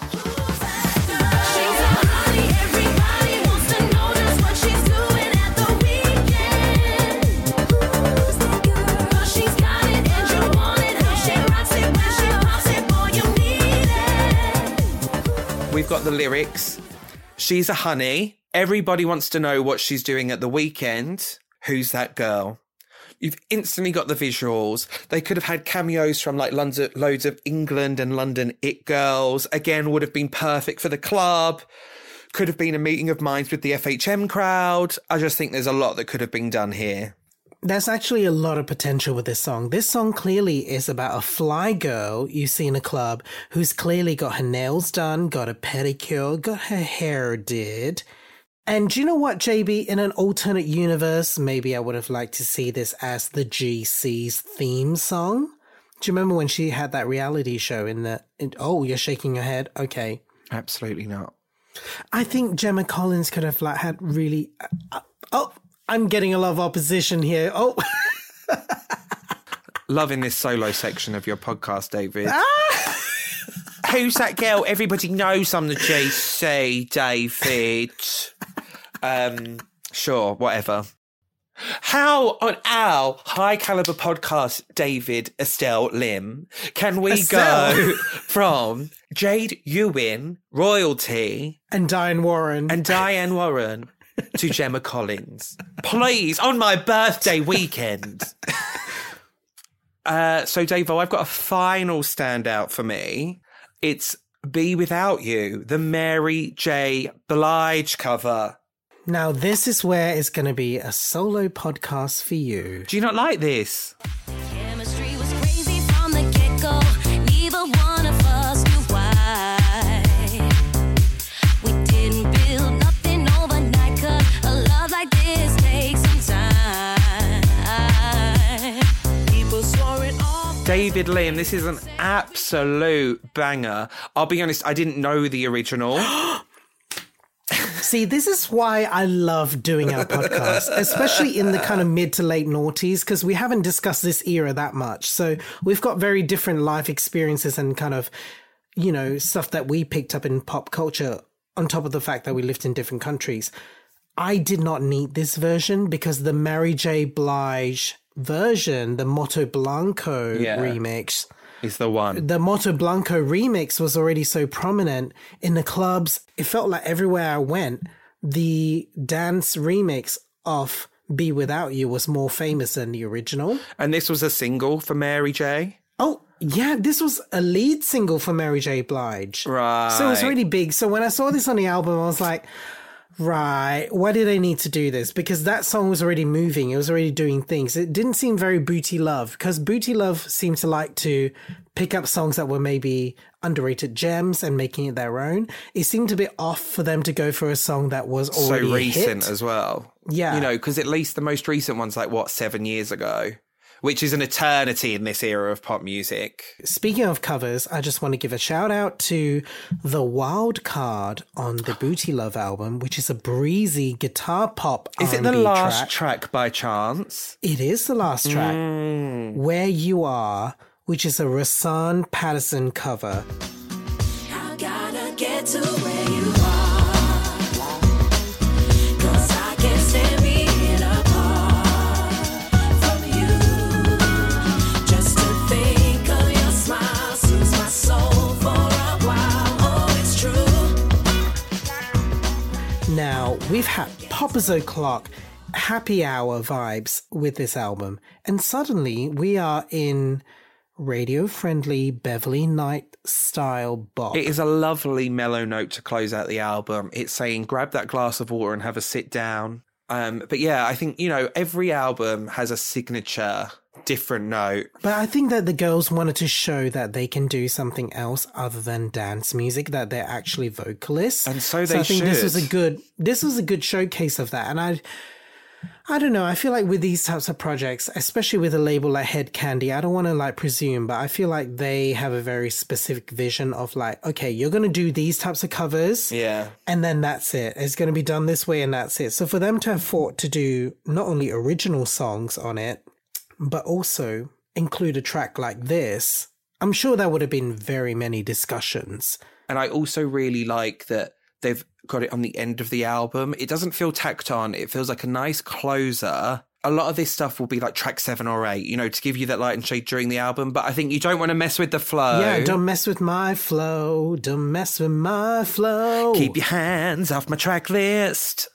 Speaker 1: We've got the lyrics. She's a honey. Everybody wants to know what she's doing at the weekend. Who's that girl? You've instantly got the visuals. They could have had cameos from like London, loads of England and London it girls. Again, would have been perfect for the club. Could have been a meeting of minds with the F H M crowd. I just think there's a lot that could have been done here.
Speaker 2: There's actually a lot of potential with this song. This song clearly is about a fly girl you see in a club who's clearly got her nails done, got a pedicure, got her hair did. And do you know what, J B? In an alternate universe, maybe I would have liked to see this as the G C's theme song. Do you remember when she had that reality show in the... In, oh, you're shaking your head? Okay.
Speaker 1: Absolutely not.
Speaker 2: I think Gemma Collins could have like had really... Uh, oh, I'm getting a lot of opposition here. Oh.
Speaker 1: Loving this solo section of your podcast, David. Ah! Who's that girl? Everybody knows I'm the G C, David. Um, sure, whatever. How on our high caliber podcast, David Estelle Lim, can we
Speaker 2: Estelle.
Speaker 1: go from Jade Ewan, royalty,
Speaker 2: and Diane Warren,
Speaker 1: and Diane Warren to Gemma Collins. Please, on my birthday weekend. uh, so, Davo, I've got a final standout for me. It's Be Without You, the Mary J. Blige cover.
Speaker 2: Now, this is where it's going to be a solo podcast for you.
Speaker 1: Do you not like this?
Speaker 4: Chemistry was crazy from the get-go. Neither one of us knew why. We didn't build nothing overnight, 'cause a love like this takes some time. People swore it off.
Speaker 1: David Lim, this is an absolute banger. I'll be honest, I didn't know the original.
Speaker 2: See, this is why I love doing our podcast, especially in the kind of mid to late noughties, because we haven't discussed this era that much. So we've got very different life experiences and kind of, you know, stuff that we picked up in pop culture on top of the fact that we lived in different countries. I did not need this version because the Mary J. Blige version, the Moto Blanco
Speaker 1: Yeah.
Speaker 2: remix,
Speaker 1: Is the one.
Speaker 2: the Moto Blanco remix was already so prominent in the clubs. It felt like everywhere I went, the dance remix of Be Without You was more famous than the original.
Speaker 1: And this was a single for Mary J.
Speaker 2: Oh, yeah, this was a lead single for Mary J. Blige.
Speaker 1: Right.
Speaker 2: So it was really big. So when I saw this on the album, I was like, right, why did they need to do this? Because that song was already moving. It was already doing things. It didn't seem very Booty Love, because Booty Love seemed to like to pick up songs that were maybe underrated gems and making it their own. It seemed a bit off for them to go for a song that was already
Speaker 1: so recent
Speaker 2: a hit.
Speaker 1: as well.
Speaker 2: Yeah.
Speaker 1: You know, because at least the most recent one's like, what, seven years ago? Which is an eternity in this era of pop music.
Speaker 2: Speaking of covers, I just want to give a shout out to The Wild Card on the Booty Love album, which is a breezy guitar pop
Speaker 1: Is
Speaker 2: R and
Speaker 1: it
Speaker 2: B
Speaker 1: the last
Speaker 2: track.
Speaker 1: track by chance?
Speaker 2: It is the last track.
Speaker 1: Mm.
Speaker 2: Where You Are, which is a Rasan Patterson cover.
Speaker 4: I gotta get to where you are, 'cause I can't stand being apart from you. Just to think of your smile soothes my soul for a while. Oh, it's true.
Speaker 2: Now, we've had Pop O'Clock happy hour vibes with this album, and suddenly we are in radio-friendly Beverly Knight style bop.
Speaker 1: It is a lovely mellow note to close out the album. It's saying, grab that glass of water and have a sit down. Um, but yeah, I think, you know, every album has a signature different note.
Speaker 2: But I think that the girls wanted to show that they can do something else other than dance music, that they're actually vocalists.
Speaker 1: And so
Speaker 2: so
Speaker 1: they
Speaker 2: I think this
Speaker 1: should.
Speaker 2: was a good this was a good showcase of that. And I I don't know, I feel like with these types of projects, especially with a label like Head Candy, I don't want to like presume, but I feel like they have a very specific vision of like, okay, you're going to do these types of covers.
Speaker 1: Yeah.
Speaker 2: And then that's it. It's going to be done this way and that's it. So for them to have fought to do not only original songs on it, but also include a track like this, I'm sure there would have been very many discussions.
Speaker 1: And I also really like that they've got it on the end of the album. It doesn't feel tacked on. It feels like a nice closer. A lot of this stuff will be like track seven or eight, you know, to give you that light and shade during the album. But I think you don't want to mess with the flow.
Speaker 2: Yeah, don't mess with my flow. Don't mess with my flow.
Speaker 1: Keep your hands off my track list.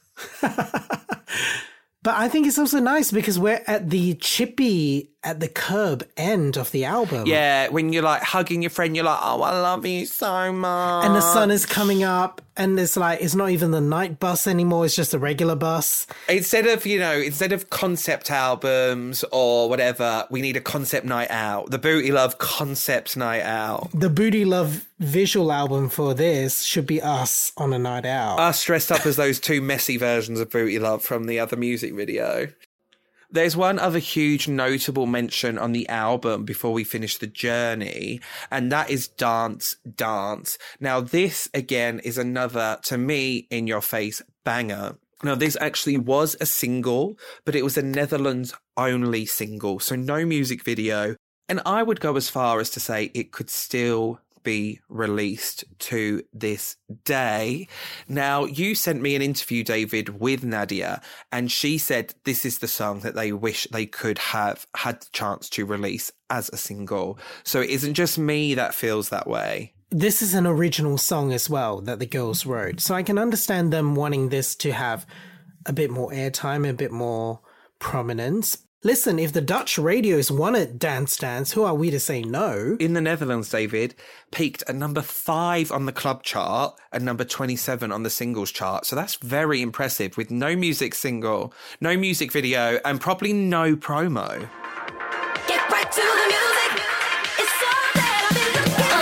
Speaker 2: But I think it's also nice because we're at the chippy, at the curb end of the album.
Speaker 1: Yeah, when you're like hugging your friend, you're like, oh, I love you so much.
Speaker 2: And the sun is coming up, and it's like, it's not even the night bus anymore, it's just a regular bus.
Speaker 1: Instead of, you know, instead of concept albums or whatever, we need a concept night out. The Booty Love concept night out.
Speaker 2: The Booty Love visual album for this should be us on a night out.
Speaker 1: Us dressed up as those two messy versions of Booty Love from the other music video. There's one other huge notable mention on the album before we finish the journey, and that is Dance Dance. Now, this, again, is another, to me, in-your-face banger. Now, this actually was a single, but it was a Netherlands-only single, so no music video. And I would go as far as to say it could still be released to this day. Now, you sent me an interview, David, with Nadia, and she said this is the song that they wish they could have had the chance to release as a single. So it isn't just me that feels that way.
Speaker 2: This is an original song as well that the girls wrote. So I can understand them wanting this to have a bit more airtime, a bit more prominence. Listen, if the Dutch radios wanted Dance Dance, who are we to say no?
Speaker 1: In the Netherlands, David, peaked at number five on the club chart and number twenty-seven on the singles chart. So that's very impressive, with no music single, no music video, and probably no promo.
Speaker 4: Get right to the music. It's all that I've been looking for.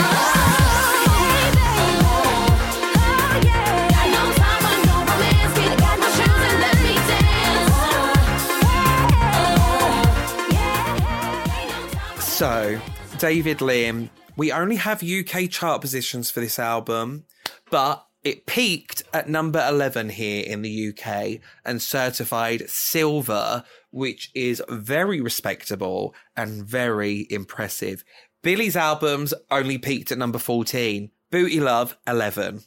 Speaker 4: Oh, yeah. Got no time for no romance. Kid, got no shoes and let me dance.
Speaker 1: So, David Lim, we only have U K chart positions for this album, but it peaked at number eleven here in the U K and certified silver, which is very respectable and very impressive. Billy's albums only peaked at number fourteen. Booty Love, eleven.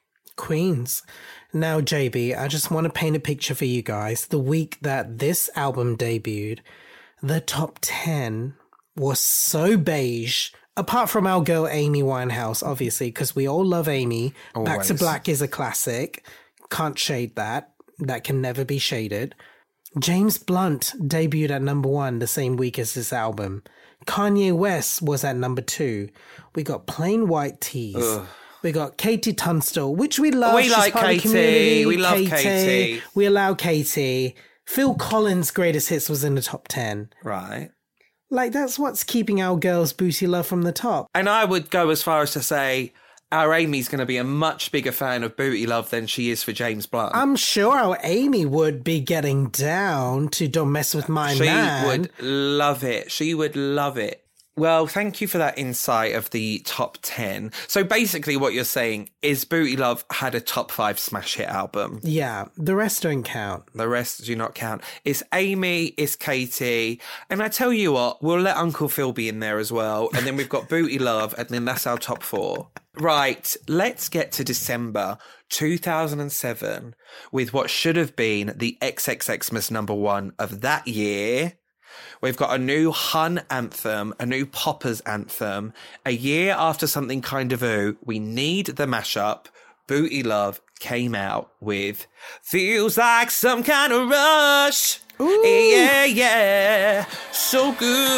Speaker 2: Queens. Now, J B, I just want to paint a picture for you guys. The week that this album debuted, the top ten was so beige. Apart from our girl Amy Winehouse, obviously, because we all love Amy.
Speaker 1: Always.
Speaker 2: Back to Black is a classic. Can't shade that. That can never be shaded. James Blunt debuted at number one the same week as this album. Kanye West was at number two. We got Plain White Tees.
Speaker 1: Ugh.
Speaker 2: We got Katie Tunstall, which we love.
Speaker 1: We
Speaker 2: She's
Speaker 1: like
Speaker 2: part of the
Speaker 1: Katie.
Speaker 2: community.
Speaker 1: We love Katie.
Speaker 2: We allow Katie. Phil Collins' greatest hits was in the top ten.
Speaker 1: Right.
Speaker 2: Like, that's what's keeping our girls' Booty Love from the top.
Speaker 1: And I would go as far as to say our Amy's going to be a much bigger fan of Booty Love than she is for James Blunt.
Speaker 2: I'm sure our Amy would be getting down to Don't Mess With My
Speaker 1: she
Speaker 2: Man.
Speaker 1: She would love it. She would love it. Well, thank you for that insight of the top ten. So basically what you're saying is Booty Love had a top five smash hit album.
Speaker 2: Yeah, the rest don't count.
Speaker 1: The rest do not count. It's Amy, it's Katie. And I tell you what, we'll let Uncle Phil be in there as well. And then we've got Booty Love, and then that's our top four. Right, let's get to December two thousand seven with what should have been the X X Xmas number one of that year. We've got a new Hun anthem, a new Poppers anthem. A year after Something Kind of Ooh, we need the mashup. Booty Love came out with Feels Like Some Kind of Rush.
Speaker 2: Ooh.
Speaker 1: Yeah, yeah, so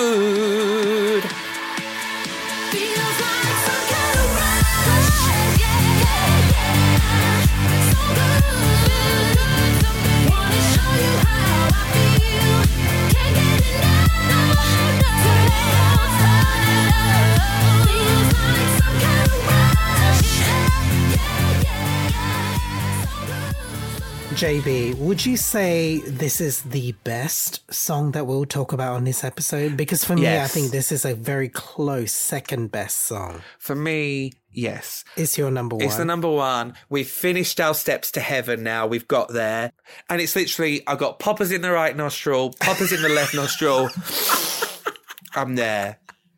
Speaker 1: good.
Speaker 4: Feels like some kind of rush. Yeah, yeah, yeah. So good. Wanna show you how I feel. Can't get enough. Feels like some kind of rush. Yeah, yeah, yeah. So good.
Speaker 2: J B, would you say this is the best song that we'll talk about on this episode? Because for me, I
Speaker 1: Yes.
Speaker 2: think this is a very close second best song.
Speaker 1: For me, yes.
Speaker 2: It's your number one.
Speaker 1: It's the number one. We've finished our steps to heaven now. We've got there. And it's literally, I've got poppers in the right nostril, poppers in the left nostril. I'm there.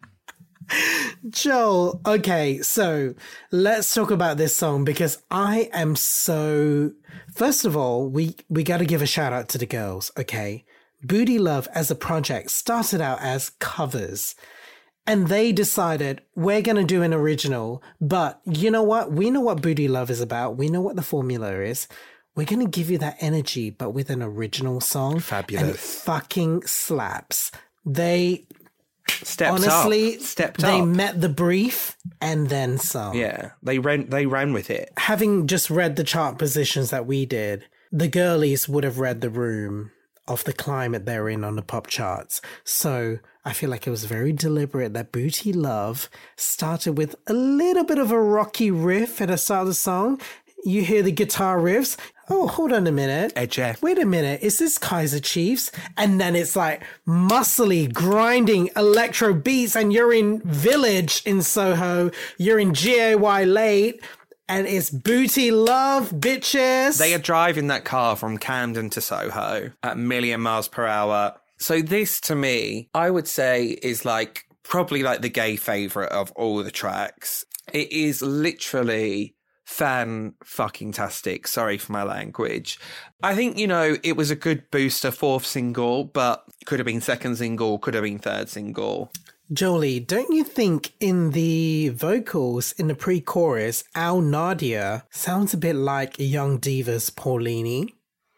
Speaker 2: Joel, okay, so let's talk about this song because I am so... First of all, we, we got to give a shout out to the girls, okay? Booty Love as a project started out as covers and they decided we're going to do an original, but you know what? We know what Booty Love is about. We know what the formula is. We're going to give you that energy, but with an original song.
Speaker 1: Fabulous.
Speaker 2: And it fucking slaps. They...
Speaker 1: Stepped
Speaker 2: Honestly,
Speaker 1: up. Stepped
Speaker 2: they
Speaker 1: up.
Speaker 2: met the brief and then some.
Speaker 1: Yeah, they ran, they ran with it.
Speaker 2: Having just read the chart positions that we did, the girlies would have read the room of the climate they're in on the pop charts. So I feel like it was very deliberate that Booty Love started with a little bit of a rocky riff at the start of the song. You hear the guitar riffs. Oh, hold on a minute.
Speaker 1: Edgy.
Speaker 2: Wait a minute. Is this Kaiser Chiefs? And then it's like muscly, grinding electro beats. And you're in Village in Soho. You're in G A Y late. And it's Booty Love, bitches.
Speaker 1: They are driving that car from Camden to Soho at a million miles per hour. So this, to me, I would say is like probably like the gay favourite of all the tracks. It is literally... fan-fucking-tastic. Sorry for my language. I think, you know, it was a good booster fourth single, but could have been second single, could have been third single.
Speaker 2: Jolie, don't you think in the vocals, in the pre-chorus, Al Nadia sounds a bit like Young Diva's Paulini?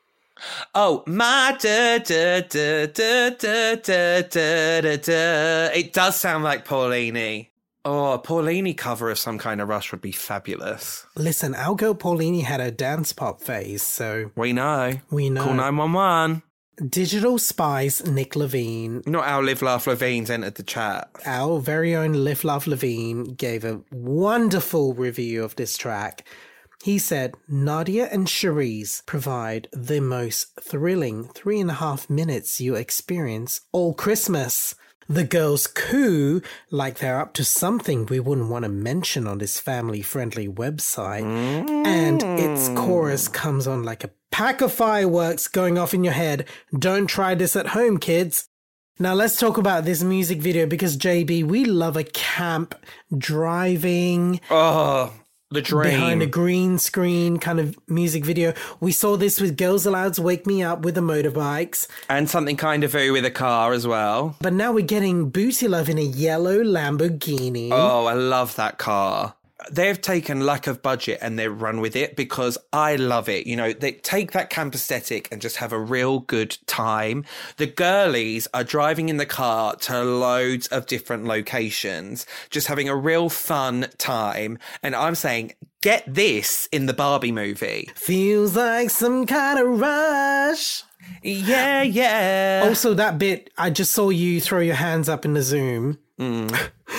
Speaker 1: Oh, my da da da da da da da da da. It does sound like Paulini. Oh, a Paulini cover of some kind of Rush would be fabulous.
Speaker 2: Listen, our girl Paulini had a dance pop phase, so...
Speaker 1: We know.
Speaker 2: We know.
Speaker 1: Call nine one one.
Speaker 2: Digital Spies, Nick Levine.
Speaker 1: Not our Live Laugh Levine's entered the chat.
Speaker 2: Our very own Live Laugh Levine gave a wonderful review of this track. He said, Nadia and Cherise provide the most thrilling three and a half minutes you experience all Christmas. The girls coo like they're up to something we wouldn't want to mention on this family-friendly website. Mm. And its chorus comes on like a pack of fireworks going off in your head. Don't try this at home, kids. Now let's talk about this music video because, J B, we love a camp driving...
Speaker 1: Oh... The dream.
Speaker 2: Behind a green screen kind of music video. We saw this with Girls Aloud's Wake Me Up with the motorbikes.
Speaker 1: And Something Kind of Ooh with a car as well.
Speaker 2: But now we're getting Booty Love in a yellow Lamborghini.
Speaker 1: Oh, I love that car. They've taken lack of budget and they've run with it because I love it. You know, they take that camp aesthetic and just have a real good time. The girlies are driving in the car to loads of different locations, just having a real fun time. And I'm saying, get this in the Barbie movie.
Speaker 2: Feels like some kind of rush.
Speaker 1: Yeah, yeah.
Speaker 2: Also, that bit, I just saw you throw your hands up in the Zoom.
Speaker 1: Mm.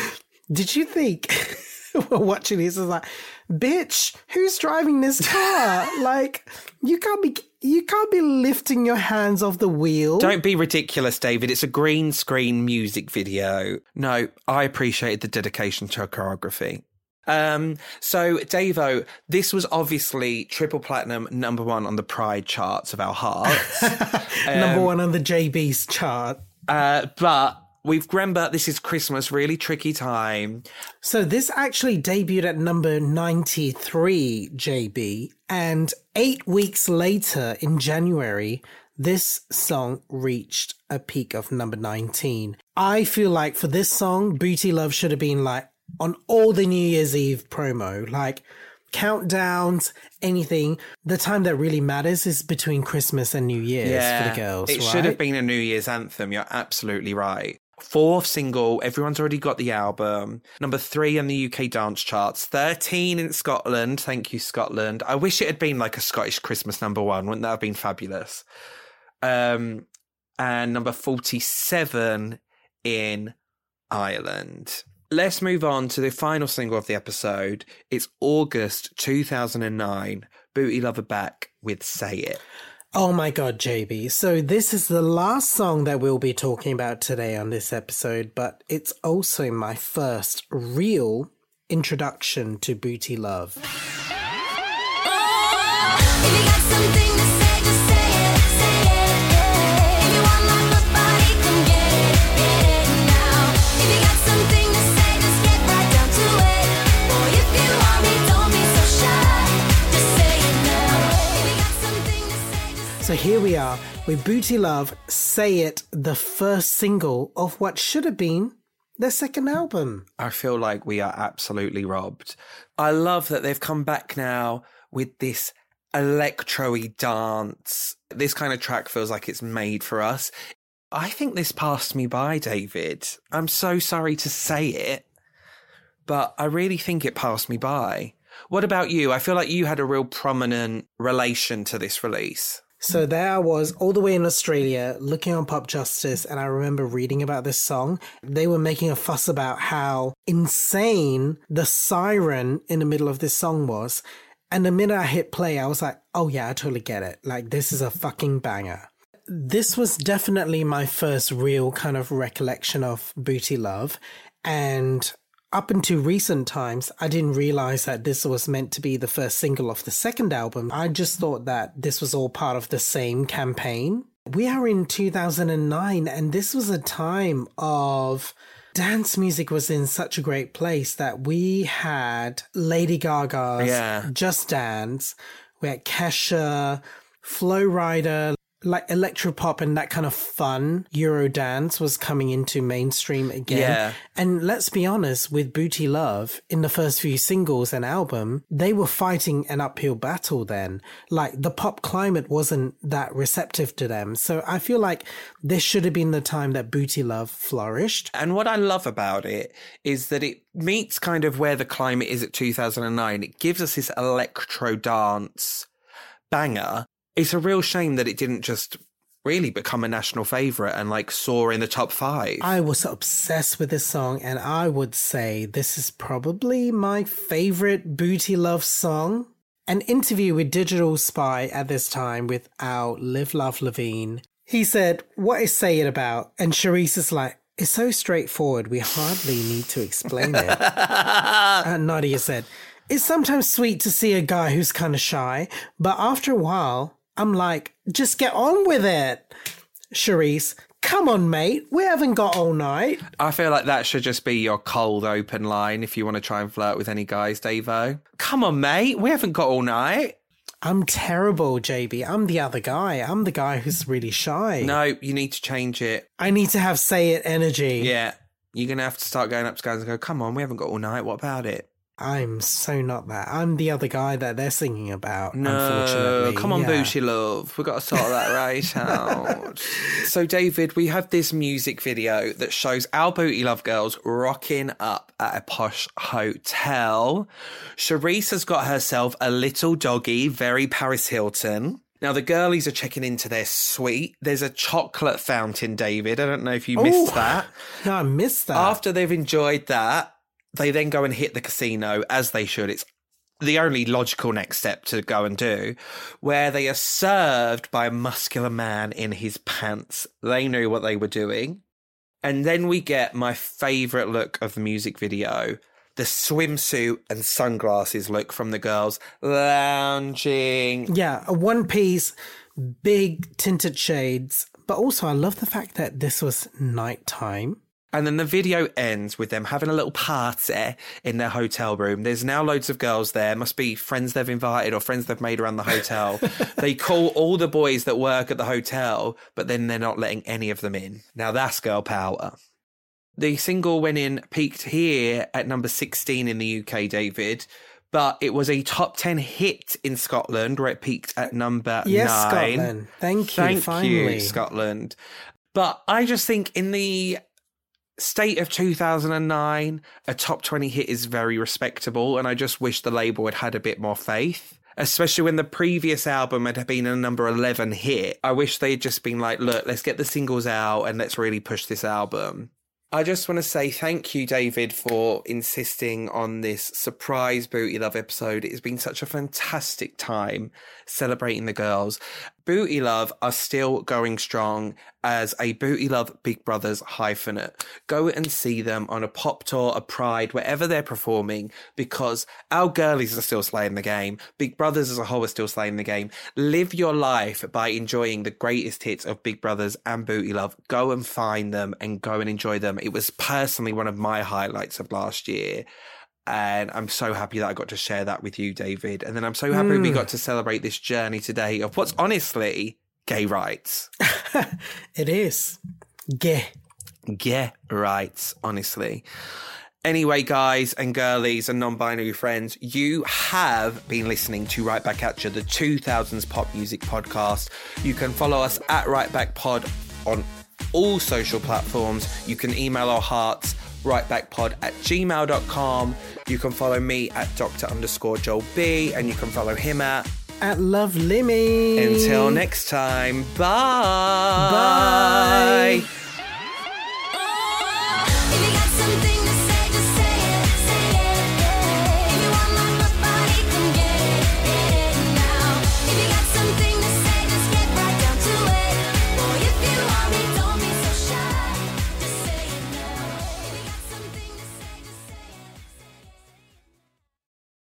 Speaker 2: Did you think... watching this is like, bitch, who's driving this car? Like, you can't be you can't be lifting your hands off the wheel.
Speaker 1: Don't be ridiculous, David. It's a green screen music video. No, I appreciated the dedication to choreography. Um, so, Davo, this was obviously triple platinum, number one on the Pride charts of our hearts. um,
Speaker 2: number one on the J B's chart.
Speaker 1: Uh, but... We've remember this is Christmas, really tricky time.
Speaker 2: So this actually debuted at number ninety-three, J B, and eight weeks later in January, this song reached a peak of number nineteen. I feel like for this song, Booty Love should have been like on all the New Year's Eve promo, like countdowns, anything. The time that really matters is between Christmas and New Year's yeah, for the girls.
Speaker 1: It
Speaker 2: right?
Speaker 1: should have been a New Year's anthem. You're absolutely right. Fourth single, everyone's already got the album. Number three on the U K dance charts. thirteen in Scotland. Thank you, Scotland. I wish it had been like a Scottish Christmas number one. Wouldn't that have been fabulous? Um, and number forty-seven in Ireland. Let's move on to the final single of the episode. It's August two thousand nine. Booty Lover back with Say It.
Speaker 2: Oh my God, J B. So this is the last song that we'll be talking about today on this episode, but it's also my first real introduction to Booty Love. So here we are with Booty Love, Say It, the first single of what should have been their second album.
Speaker 1: I feel like we are absolutely robbed. I love that they've come back now with this electro-y dance. This kind of track feels like it's made for us. I think this passed me by, David. I'm so sorry to say it, but I really think it passed me by. What about you? I feel like you had a real prominent relation to this release.
Speaker 2: So there I was all the way in Australia looking on Pop Justice, and I remember reading about this song. They were making a fuss about how insane the siren in the middle of this song was. And the minute I hit play, I was like, oh yeah, I totally get it. Like, this is a fucking banger. This was definitely my first real kind of recollection of Booty Love. And up until recent times, I didn't realize that this was meant to be the first single of the second album. I just thought that this was all part of the same campaign. We are in two thousand nine, and this was a time of dance music was in such a great place that we had Lady Gaga's
Speaker 1: yeah.
Speaker 2: Just Dance, we had Kesha, Flo Rida, like electropop and that kind of fun Eurodance was coming into mainstream again.
Speaker 1: Yeah.
Speaker 2: And let's be honest, with Booty Love, in the first few singles and album, they were fighting an uphill battle then. Like, the pop climate wasn't that receptive to them. So I feel like this should have been the time that Booty Love flourished.
Speaker 1: And what I love about it is that it meets kind of where the climate is at two thousand nine. It gives us this electro dance banger. It's a real shame that it didn't just really become a national favourite and like soar in the top five.
Speaker 2: I was obsessed with this song, and I would say this is probably my favourite Booty Love song. An interview with Digital Spy at this time with our Live Love Levine. He said, "What is Say It about?" And Charisse is like, "It's so straightforward, we hardly need to explain it." And Nadia said, "It's sometimes sweet to see a guy who's kind of shy, but after a while, I'm like, just get on with it." Charisse, "Come on, mate. We haven't got all night."
Speaker 1: I feel like that should just be your cold open line if you want to try and flirt with any guys, Davo. "Come on, mate. We haven't got all night."
Speaker 2: I'm terrible, J B. I'm the other guy. I'm the guy who's really shy.
Speaker 1: No, you need to change it.
Speaker 2: I need to have say it energy.
Speaker 1: Yeah. You're going to have to start going up to guys and go, "Come on, we haven't got all night. What about it?"
Speaker 2: I'm so not that. I'm the other guy that they're singing about,
Speaker 1: No,
Speaker 2: unfortunately.
Speaker 1: come on,
Speaker 2: Yeah.
Speaker 1: Booty Love. We've got to sort that right out. So, David, we have this music video that shows our Booty Love girls rocking up at a posh hotel. Charisse has got herself a little doggy, very Paris Hilton. Now, the girlies are checking into their suite. There's a chocolate fountain, David. I don't know if you missed
Speaker 2: Ooh.
Speaker 1: that.
Speaker 2: No, I missed that.
Speaker 1: After they've enjoyed that, they then go and hit the casino, as they should. It's the only logical next step to go and do, where they are served by a muscular man in his pants. They knew what they were doing. And then we get my favourite look of the music video, the swimsuit and sunglasses look from the girls lounging.
Speaker 2: Yeah, a one piece, big tinted shades. But also, I love the fact that this was nighttime.
Speaker 1: And then the video ends with them having a little party in their hotel room. There's now loads of girls there. Must be friends they've invited or friends they've made around the hotel. They call all the boys that work at the hotel, but then they're not letting any of them in. Now that's girl power. The single went in, peaked here at number sixteen in the U K, David. But it was a top ten hit in Scotland, where it peaked at number
Speaker 2: yes,
Speaker 1: nine.
Speaker 2: Scotland. Thank you,
Speaker 1: Thank
Speaker 2: finally.
Speaker 1: you, Scotland. But I just think in the state of two thousand nine, a top twenty hit is very respectable, and I just wish the label had had a bit more faith, especially when the previous album had been a number eleven hit. I wish they'd just been like, look, let's get the singles out and let's really push this album. I just want to say thank you, David, for insisting on this surprise Booty Love episode. It's been such a fantastic time celebrating the girls. Booty Love are still going strong as a Booty Love Big Brothers hyphenate. Go and see them on a pop tour, a Pride, wherever they're performing, because our girlies are still slaying the game. Big Brothers as a whole are still slaying the game. Live your life by enjoying the greatest hits of Big Brothers and Booty Love. Go and find them and go and enjoy them. It was personally one of my highlights of last year. And I'm so happy that I got to share that with you, David. And then I'm so happy mm. we got to celebrate this journey today of what's honestly gay rights.
Speaker 2: It is. Gay.
Speaker 1: Gay rights, honestly. Anyway, guys and girlies and non-binary friends, you have been listening to Right Back At You, the two thousands pop music podcast. You can follow us at Right Back Pod on all social platforms. You can email our hearts, rightbackpod at gmail dot com. You can follow me at Doctor underscore Joel B, and you can follow him at
Speaker 2: at Love Limmy.
Speaker 1: Until next time, bye.
Speaker 2: Bye.